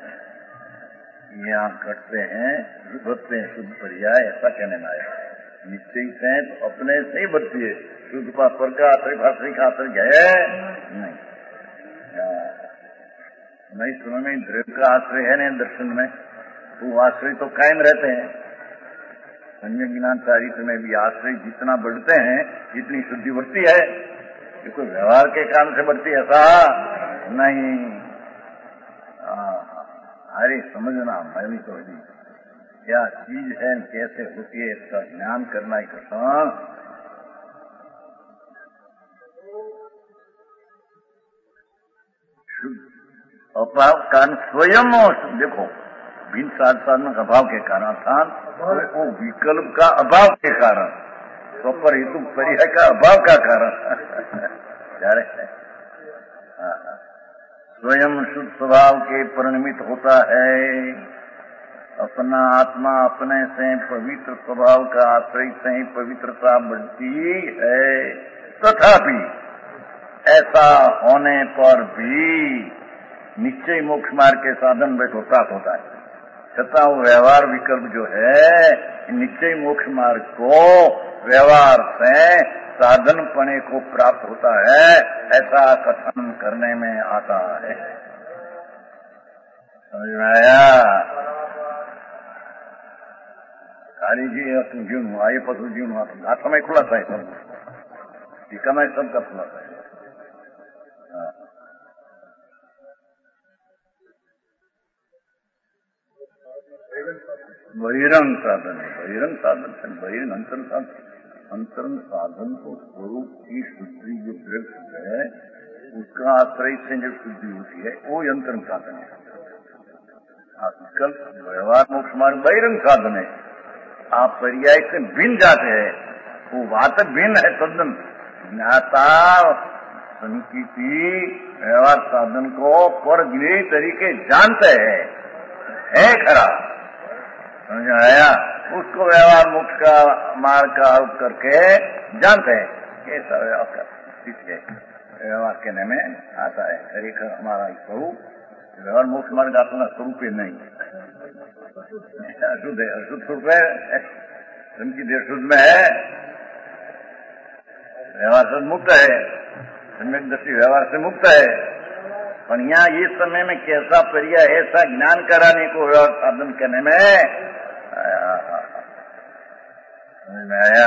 यहाँ करते हैं बढ़ते हैं शुद्ध पर्याय, ऐसा कहने में आया। निश्चय से तो अपने से ही बढ़ती है, शुद्ध का स्वर्ग का आश्रय भाषिक आश्रय है नहीं। नहीं समय में द्रव्य का आश्रय है नहीं दर्शन में, वो आश्रय तो कायम रहते हैं। सम्यक ज्ञान चारित्र में भी आश्रय जितना बढ़ते हैं जितनी शुद्धि बढ़ती है, ये कोई व्यवहार के कारण से बढ़ती है ऐसा नहीं। अरे समझना मैं तो जी क्या चीज है कैसे होती है इसका ज्ञान करना ही कठिन। अभाव कारण स्वयं देखो बिन साधन अभाव के कारण अर्थात वो विकल्प का अभाव के कारण, स्वपर हेतु परिहार का अभाव का कारण स्वयं शुद्ध स्वभाव के परिणमित होता है। अपना आत्मा अपने से पवित्र स्वभाव का आश्रय से ही पवित्रता बढ़ती है। तथापि ऐसा होने पर भी निश्चय मोक्ष मार्ग के साधन में प्राप्त होता है। छता वो व्यवहार विकल्प जो है निश्चय मोक्ष मार्ग को व्यवहार से साधन पने को प्राप्त होता है, ऐसा कथन करने में आता है। समझ में आया? काली जी तुम जीवन हुआ ये पशु जीवन हुआ तुम हाथ में खुला था सब टीका में सबका खुला था। बहिरंग साधन है, बहिरंग साधन है, बहिरंग अंतर साधन। अंतरंग साधन को स्वरूप की शुद्धि जो वृक्ष है उसका आश्रय से जब शुद्धि होती है वो अंतरंग साधन है। आजकल व्यवहार मोक्ष मार्ग बहिरंग साधन है। आप पर्याय से भिन्न जाते हैं, वो बात भिन्न है तद्दन। ज्ञाता संकीर्ति व्यवहार साधन को पर गृह तरीके जानते है खरा। समझ आया? उसको व्यवहार मोक्ष का मार्ग का आरोप करके जानते हैं ये सब व्यवहार कहने में आता है। खरीखर हमारा स्वरूप व्यवहार मोक्ष मार्ग अपना स्वरूप ही नहीं अशुद्ध है, अशुद्ध स्वरूप है, उनकी देह शुद्ध में है, व्यवहार से मुक्त है, सम्यक दृष्टि व्यवहार से मुक्त है। पर यहाँ इस समय में कैसा पर्याय है ऐसा ज्ञान कराने को व्यवहार साधन करने में समझ में आया?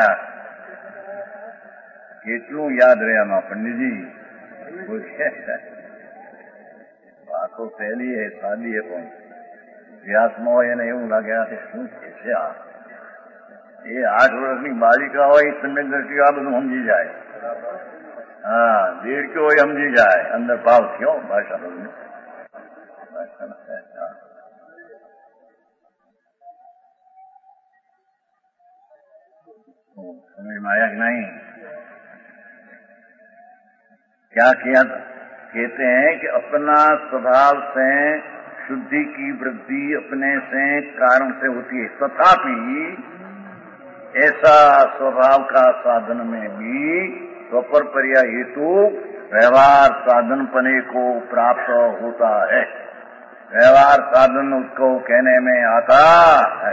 કેટલું યાદ રહે આમાં पंडित जी? बात तो पहली है सादी है પણ વ્યાસમાં હોય એને એવું લાગે આ શું છે આ એ 8 વર્ષની બાલિકા હોય સમ્યક દ્રષ્ટિ આ બધું સમજી જાય। હા દેડક્યો હોય સમજી જાય અંદર ભાવ થયો ભાષા બધું समझ में आया कि नहीं? क्या किया? कहते हैं कि अपना स्वभाव से शुद्धि की वृद्धि अपने से कारण से होती है। तथापि ऐसा स्वभाव का साधन में भी स्वपर पर्याय हेतु व्यवहार साधन पने को प्राप्त होता है। व्यवहार साधन उसको कहने में आता है।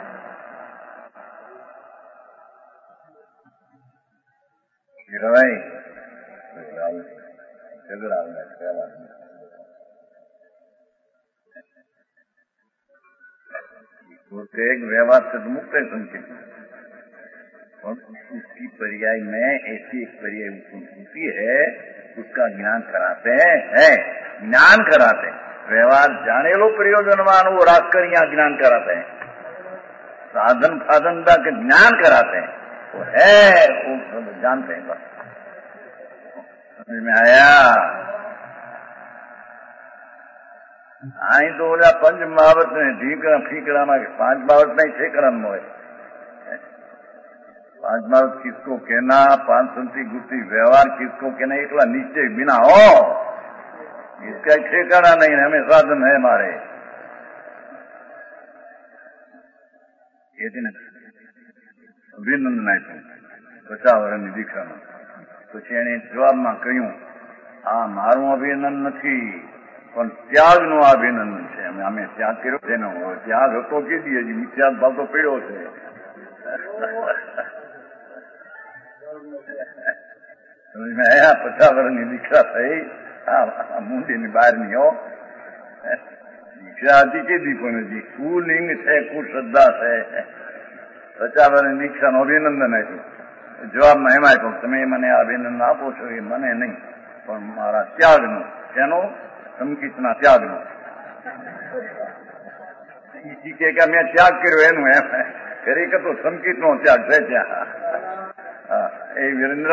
व्यवहार से मुक्त है संकेत और उसकी पर्याय में ऐसी एक पर्याय होती है उसका ज्ञान कराते हैं, ज्ञान कराते हैं। व्यवहार जाने लो प्रयोजनवान वो राख कर यहाँ ज्ञान कराते हैं, साधन साधनता के ज्ञान कराते हैं, वो है वो सब जानते हैं। बस समझ में आया? आई तो बोला पंच महावत ने ढीकड़ा फीकड़ा में 5 बावत नहीं 6 क्रम में 5 बावत किसको कहना? 5 संति गुप्ती व्यवहार किसको कहना? एकला निश्चय बिना हो इसका ठेकाना नहीं, हमें साधन है हमारे। અભિનંદન આપ્યું 50 વર્ષની દીક્ષામાં। પછી એને જવાબમાં કહ્યું આ મારું અભિનંદન નથી પણ ત્યાગનું અભિનંદન છે। અમે ત્યાગ કર્યો છે ને ત્યાગ હતો કીધી હજી મિથ્યા ભાવ તો પડ્યો છે। સમજમાં આયા? 50 વર્ષની દીક્ષા થઈ મૂંડીની બહારની હો દીક્ષા હતી કેદી પણ હજી કુલિંગ છે, કુશ્રદ્ધા છે. સચાવાને દીક્ષાનું અભિનંદન આપ્યું. જવાબમાં એમ આપ્યો, તમે મને અભિનંદન આપો છો એ મને નહીં, પણ મારા ત્યાગનો. એનો સંકિતના ત્યાગનો. કે મેં ત્યાગ કર્યો એનું એમ કરી કે તો સંકિતનો ત્યાગ છે ત્યાં. એ વીરેન્દ્ર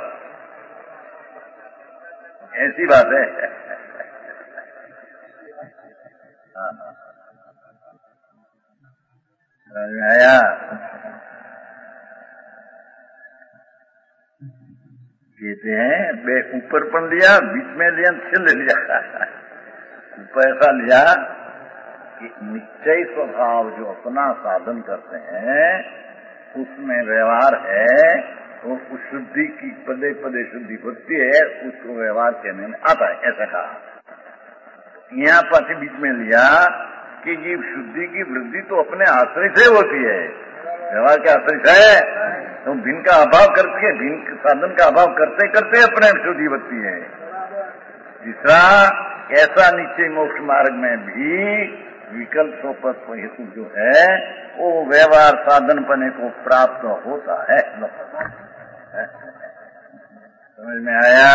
ऐसी बात है. आया कहते हैं बे ऊपर पण लिया, बीच में लिया, छिल लिया. ऊपर ऐसा लिया कि निश्चय स्वभाव जो अपना साधन करते हैं उसमें व्यवहार है, तो उस शुद्धि की पदे पदे शुद्धि होती है, उसको व्यवहार कहने में आता है. ऐसा कहा. यहाँ पास बीच में लिया कि ये शुद्धि की वृद्धि तो अपने आश्रय से होती है, व्यवहार के आश्रय से है. तो भिन्न का अभाव करती है, भिन्न साधन का अभाव करते करते अपने शुद्धि होती है. तीसरा, ऐसा निश्चय मोक्ष मार्ग में भी विकल्प सोपत्व हेतु जो है वो व्यवहार साधन पने को प्राप्त होता है. समझ में आया?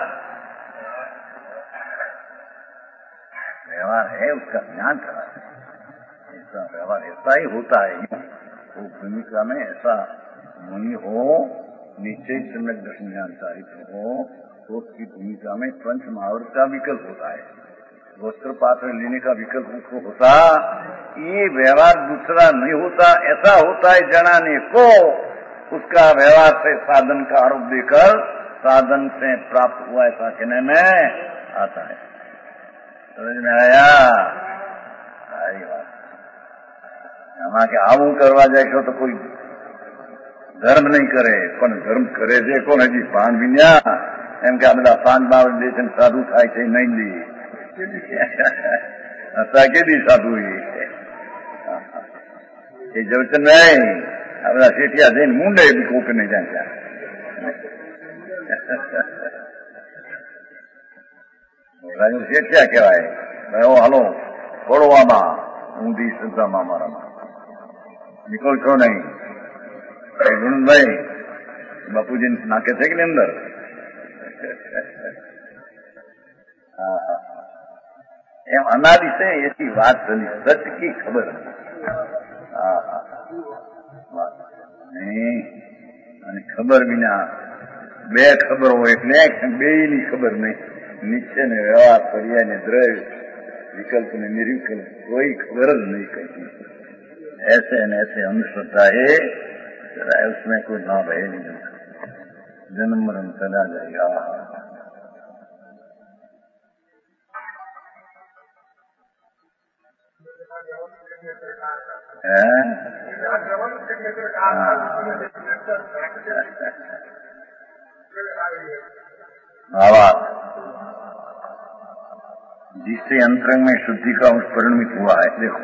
व्यवहार है, उसका ज्ञान करा. ऐसा व्यवहार ऐसा ही होता है. वो भूमिका में ऐसा मुनि हो, निश्चय सम्यक दर्शन ज्ञान साहित्य हो, तो उसकी भूमिका में पंच महावृत का विकल्प होता है. वस्त्र पात्र लेने का विकल्प उसको होता. ये व्यवहार दूसरा नहीं होता. ऐसा होता है जनाने को उसका व्यवहार से साधन का आरोप देकर साधन से प्राप्त हुआ ऐसा कहने में आता है. समझ में आया? आई बात. આમાં કે આવું કરવા જાય છો તો કોઈ ધર્મ નહીં કરે, પણ ધર્મ કરે છે કોણ? હજી પાન વિન્યા એમ કે આ બધા પાન બાવ દે છે સાધુ થાય છે નહીં દે. કેદી સાધુ એ જવચન નહીં. આ બધા શેઠિયા જઈને મુંડે કોક નહીં જાય. શેઠિયા કહેવાય. હાલો પડવામાં ઊંધી શ્રદ્ધામાં મારામાં નીકળશો નહીં. ગુણભાઈ બાપુજી નાખે છે કે અંદર? એમ અનાદિ છે એથી વાત ચલી. સચ કી ખબર નહીં. અને ખબર વિના બે ખબર હોય એટલે બે ની ખબર નહીં. નિશ્ચય ને વ્યવહાર, પર્યાય ને દ્રવ્ય, विकल्प ने निर्विकल्प कोई खबर नहीं करती. ऐसे न ऐसे अंधश्रद्धा है, उसमें कोई लाभ है नहीं. जन्म मरण चला जाएगा. आवाज जिससे अंतरंग में शुद्धि का अंश परिणमित हुआ है. देखो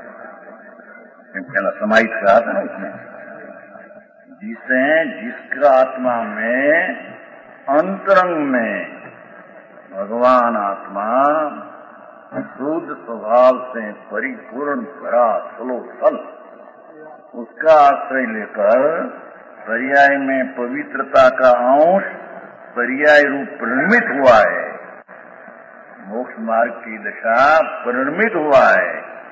पहला समाहित कहा था ना उसमें, जिससे जिसका आत्मा में अंतरंग में भगवान आत्मा शुद्ध स्वभाव से परिपूर्ण भरा सलोसल, उसका आश्रय लेकर पर्याय में पवित्रता का अंश पर्याय रूप परिणमित हुआ है. मोक्ष मार्ग की दशा परिणमित हुआ है.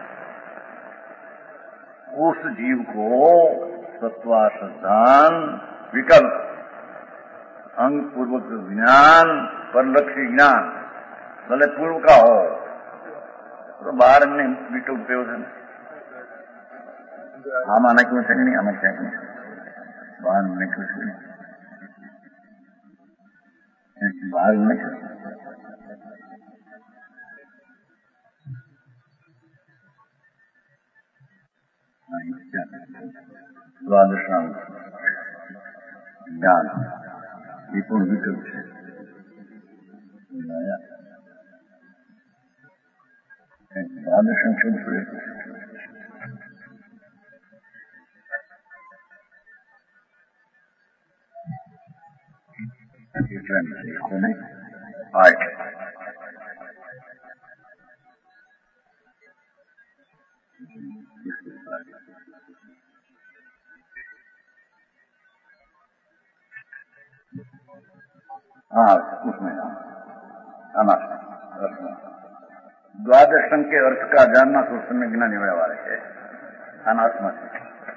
उस जीव को सत्वा श्रद्धान विकल्प अंग पूर्वक ज्ञान परलक्ष्य ज्ञान भले पूर्व का हो तो बाहर में विकल्प प्रयोजन हम आना क्यों चाहिए नहीं, हमें चाहिए बाहर में कुछ नहीं, बाहर में द्वादशांग ज्ञान ये पूर्ण विकल्प है. द्वादशांग शुद्ध आठ हाँ उसमें अनात्मा द्वादश अंग के अर्थ का जानना तो उस समय ज्ञानी व्यवहार है अनात्मा से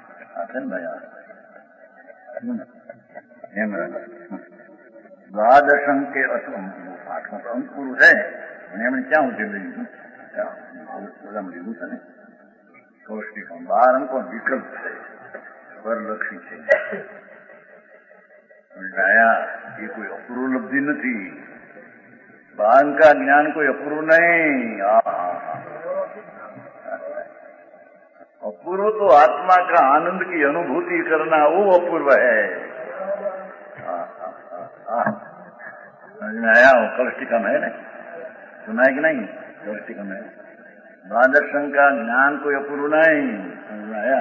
द्वादश अंग के अर्थ आत्मा तो अंग पुरुष है એમણે ક્યાં ઉકેલી લીધું લીધું છે ને કૌષ્ટિક 12 અંકો વિકલ્પ છે પરલક્ષી છે ये कोई अपूर्व लब्धि नहीं 12 का ज्ञान कोई अपूर्व नहीं अपूर्व तो आत्मा का आनंद की अनुभूति करना वो अपूर्व है समझ में आया वो कलष्टिका में है ना सुना है कि नहीं कलष्टिका में द्वादर्शन का ज्ञान कोई अपूर्व नहीं समझ में आया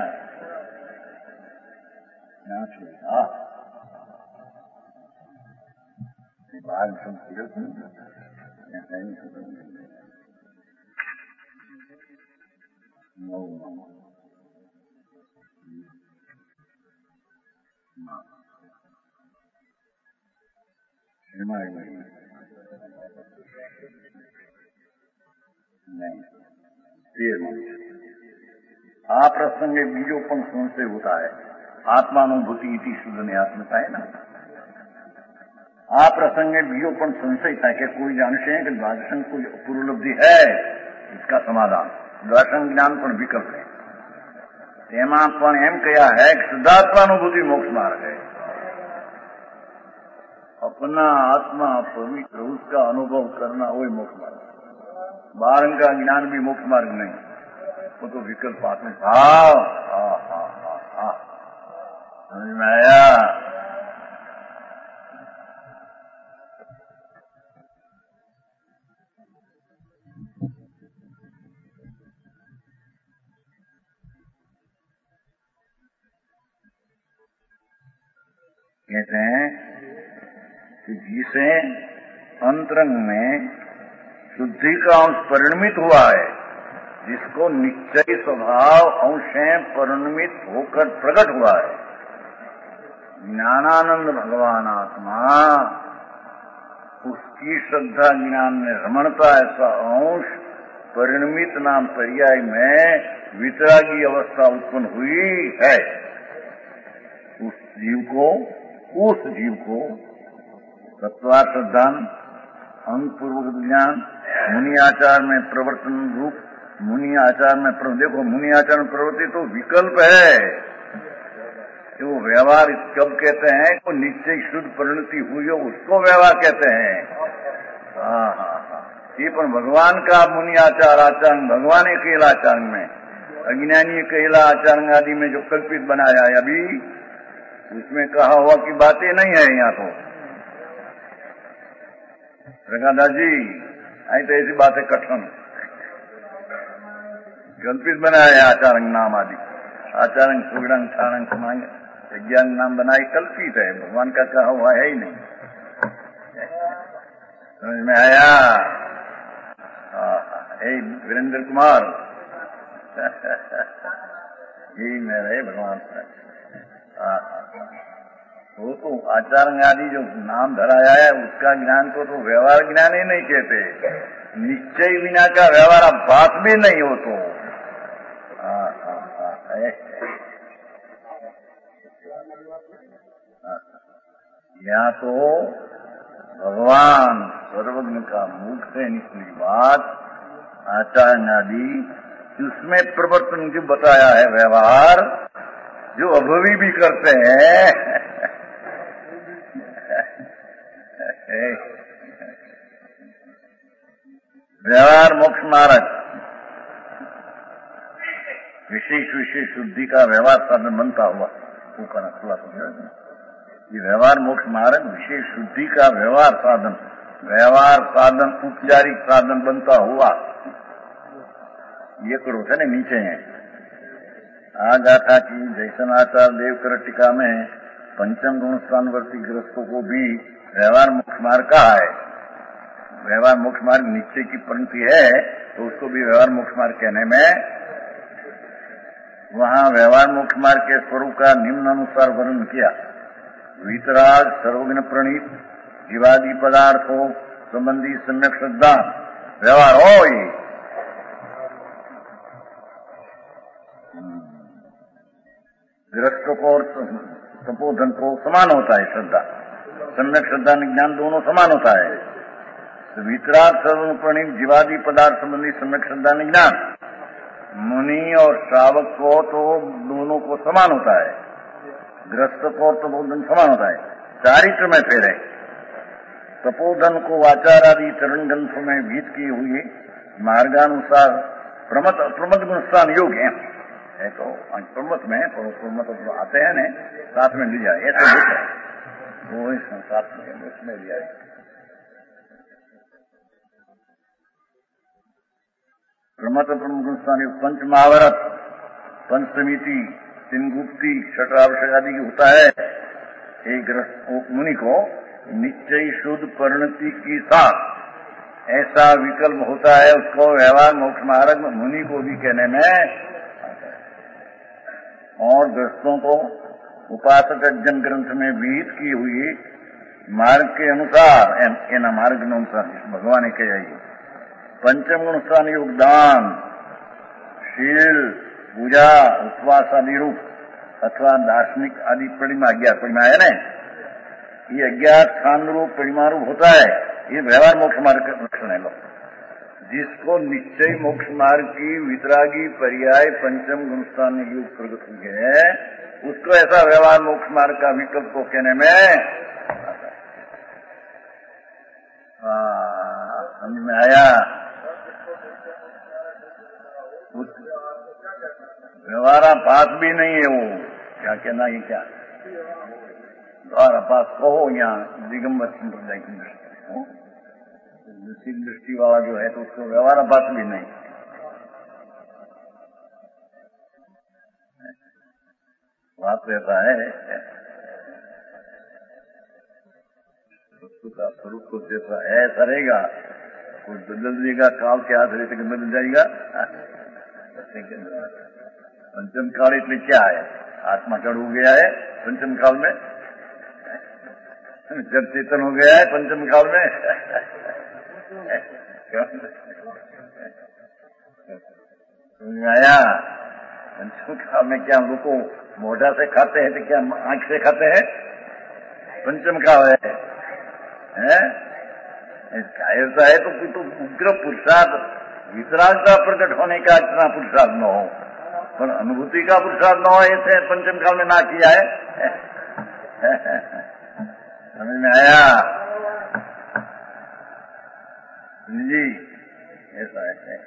बाघ आ प्रसंगे बीजोपन संशय होता है आत्मानुभूति इति शुद्ध आत्मता है ना आ प्रसंगे बीजोपन संशय था कि कोई जानते हैं कि द्वादशन कोई अपूर्वलब्धि है इसका समाधान द्वादशन ज्ञान पर विकल्प है તેમાં પણ એમ કયા है कि शुद्धात्मानुभूति मोक्ष मार्ग है अपना आत्मा पवित्र उसका अनुभव करना वही मोक्ष मार्ग 12 का ज्ञान भी मोक्ष मार्ग नहीं वो तो विकल्प आत्म भाव समझ में आया कहते हैं कि जिसे अंतरंग में शुद्धि का अंश परिणमित हुआ है जिसको निश्चय स्वभाव अंश परिणमित होकर प्रकट हुआ है ज्ञानानंद भगवान आत्मा उसकी श्रद्धा ज्ञान में रमणता ऐसा अंश परिणमित नाम पर्याय में वितरागी अवस्था उत्पन्न हुई है उस जीव को तत्वार्थ श्रद्धान अंग पूर्वक ज्ञान मुनि आचार में प्रवर्तन रूप मुनि आचार में देखो मुनि आचार में प्रवृत्ति तो विकल्प है वो व्यवहार कब कहते हैं को निश्चय शुद्ध परिणति हुई हो उसको व्यवहार कहते हैं ये पर भगवान का मुनि आचार आचरण भगवान अकेला आचरण में अज्ञानी अकेला आचरण आदि में जो कल्पित बनाया है अभी उसमें कहा हुआ की बातें नहीं है यहाँ तो प्रकाश जी आई तो ऐसी बातें कठिन कल्पित बनाया है आचारंग नाम आदि आचारंग सुगड़ंग छाणंग समांग यज्ञांग नाम बनाई कल्पित है भगवान का कहा हुआ है ही नहीं समझ में आया वीरेंद्र कुमार यही मेरा है भगवान वो तो आचार्य आदि जो नाम धराया है उसका ज्ञान को तो व्यवहार ज्ञान ही नहीं कहते निश्चय बिना का व्यवहार अब बात भी नहीं हो तो यहाँ तो भगवान सर्वज्ञ का मुख से निकली बात आचार्य आदि उसमें प्रवर्तन जो बताया है व्यवहार जो अभवी भी करते हैं व्यवहार मोक्ष मार्ग विशेष शुद्धि का व्यवहार साधन बनता हुआ ऊपर खुला समझा ये व्यवहार मोक्ष मार्ग विशेष शुद्धि का व्यवहार साधन औपचारिक साधन बनता हुआ ये करो थे नीचे है आ गाथा की जैसनाचार देवकर टीका में पंचम गुण स्थानवर्ती ग्रस्तों को भी व्यवहार मोक्ष मार्ग कहा है व्यवहार मोक्ष मार्ग निश्चय की पंक्ति है तो उसको भी व्यवहार मोक्ष मार्ग कहने में वहाँ व्यवहार मोक्ष मार्ग के स्वरूप का निम्न अनुसार वर्णन किया वीतराग सर्वज्ञ प्रणीत जीवादि पदार्थों संबंधी सम्यक श्रद्धा व्यवहार हो ये गृहस्थ को और तपोधन को समान होता है श्रद्धा, सम्यक श्रद्धा ज्ञान दोनों समान होता है। वितराग सर्वप्रणीत जीवादि पदार्थ संबंधी सम्यक श्रद्धा ज्ञान मुनि और श्रावक को तो दोनों को समान होता है, गृहस्थ को और तपोधन समान होता है। चारित्र में फेर है, तपोधन को वाचार आदि चरण ग्रंथों में भीत की हुई मार्गानुसार प्रमत अप्रमत गुणस्थान योग है तो प्रमत में प्रमत आते हैं न साथ में लिया ऐसे बुक है वो साथ में उसमें लिया है। प्रमत प्रमुख गुणस्थान योग पंच महाभारत पंचसमिति तीन गुप्ती छठ आवश्यक आदि की होता है। एक मुनि को निश्चय शुद्ध परिणति की साथ ऐसा विकल्प होता है, उसको व्यवहार मोक्ष मार्ग मुनि को भी कहने में, और ग्रस्तों को उपासक अज्ञन ग्रंथ में विहित की हुई मार्ग के अनुसार मार्ग अनुसार भगवान ने कहा पंचम गुणस्थान योगदान शील पूजा उपवास आदि रूप अथवा दार्शनिक आदि परिमा अज्ञात परिमा है न, ये अज्ञात स्थान रूप परिमा रूप होता है। ये व्यवहार मोक्ष मार्ग का लक्षण है। जिसको निश्चय मोक्ष मार्ग की वितरागी पर्याय पंचम गुणस्थान योग प्रगत हुई है, उसको ऐसा व्यवहार मोक्ष मार्ग का विकल्प को कहने में समझ में आया। व्यवहारा पास भी नहीं है वो, क्या कहना है क्या द्वारा पास कहो यहाँ दिगंबर संप्रदाय की दृष्टि वाला जो है तो उसको व्यवहार पास भी नहीं। बात रहता है वस्तु का स्वरूप को जैसा है ऐसा रहेगा, कुछ बदल देगा काल के हाथ रहते बदल जाएगा। पंचम काल इसलिए क्या है, आत्मा जड़ हो गया है पंचम काल में, जब चेतन हो गया है पंचम काल में आया। पंचम काल में क्या हम लोग को मोटा से खाते हैं तो क्या आंख से खाते हैं, पंचम काल है ऐसा है तो उग्र पुरुषार्थ वितरागता प्रकट होने का इतना पुरुषार्थ न हो, पर अनुभूति का पुरुषार्थ न हो ऐसे पंचम काल में ना किया है। समझ में आया जी, ऐसा है।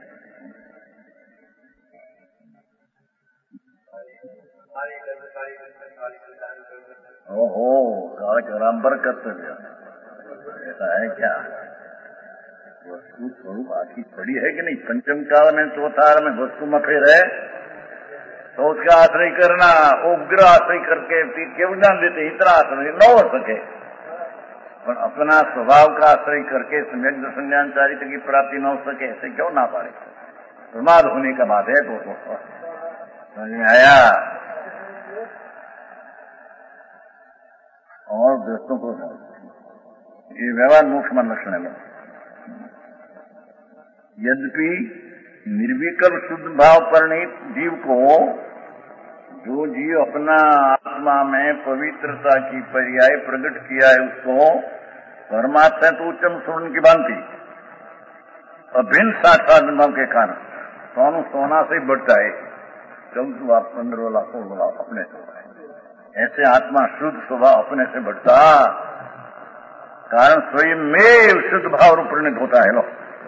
ओहो काल कराम्बर कर्तव्य ऐसा है क्या, वस्तु स्वरूप आखिर पड़ी है कि नहीं। पंचम काल में चौथार में वस्तु में फिर है तो उसका आश्रय करना, उग्र आश्रय करके केवल ज्ञान देते इतना आश्रय न हो सके, पर अपना स्वभाव का आश्रय करके सम्यक दर्शन ज्ञान चारित्र की प्राप्ति न हो सके ऐसे क्यों ना पाड़े, प्रमाद होने का बात है। तो समझ में आया। और दोस्तों को ये व्यवहार मोक्ष में लक्षण है। यद्यपि निर्विकल्प शुद्ध भाव परिणीत जीव को, जो जीव अपना आत्मा में पवित्रता की पर्याय प्रकट किया है उसको परमात्मा तो उच्चम स्वर्ण की भांति अभिन्न साक्षात भाव के कारण सोनू सोना से बढ़ता है, 14 लाख 15 लाख 16 लाख अपने से ऐसे आत्मा शुद्ध स्वभाव अपने से बढ़ता कारण स्वयं में शुद्ध भाव रूप परिणत होता है। लो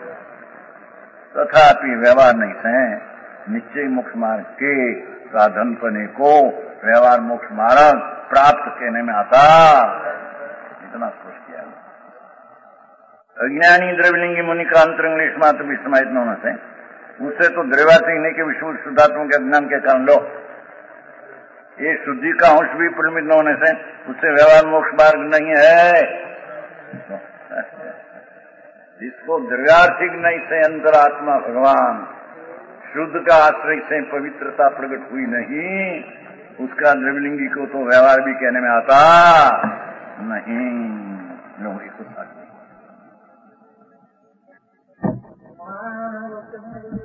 तथापि व्यवहार नहीं है निश्चय मोक्ष मार्ग के साधन पने को व्यवहार मोक्ष मार्ग प्राप्त कहने में आता, इतना स्पष्ट किया। अज्ञानी द्रव्यलिंगी मुनि का अंतरंगलेश मात्र भी समाहित न होना से उससे तो द्रव्यात्मिक नहीं के विश्व शुद्धात्मा के अज्ञान के कारण लो ये शुद्धि का अंश भी परिमित न होने से उससे व्यवहार मोक्ष मार्ग नहीं है। जिसको द्रव्यार्थिक नहीं से अंतरात्मा भगवान शुद्ध का आश्रय से पवित्रता प्रकट हुई नहीं, उसका द्रव्यलिंगी को तो व्यवहार भी कहने में आता नहीं। लो 107।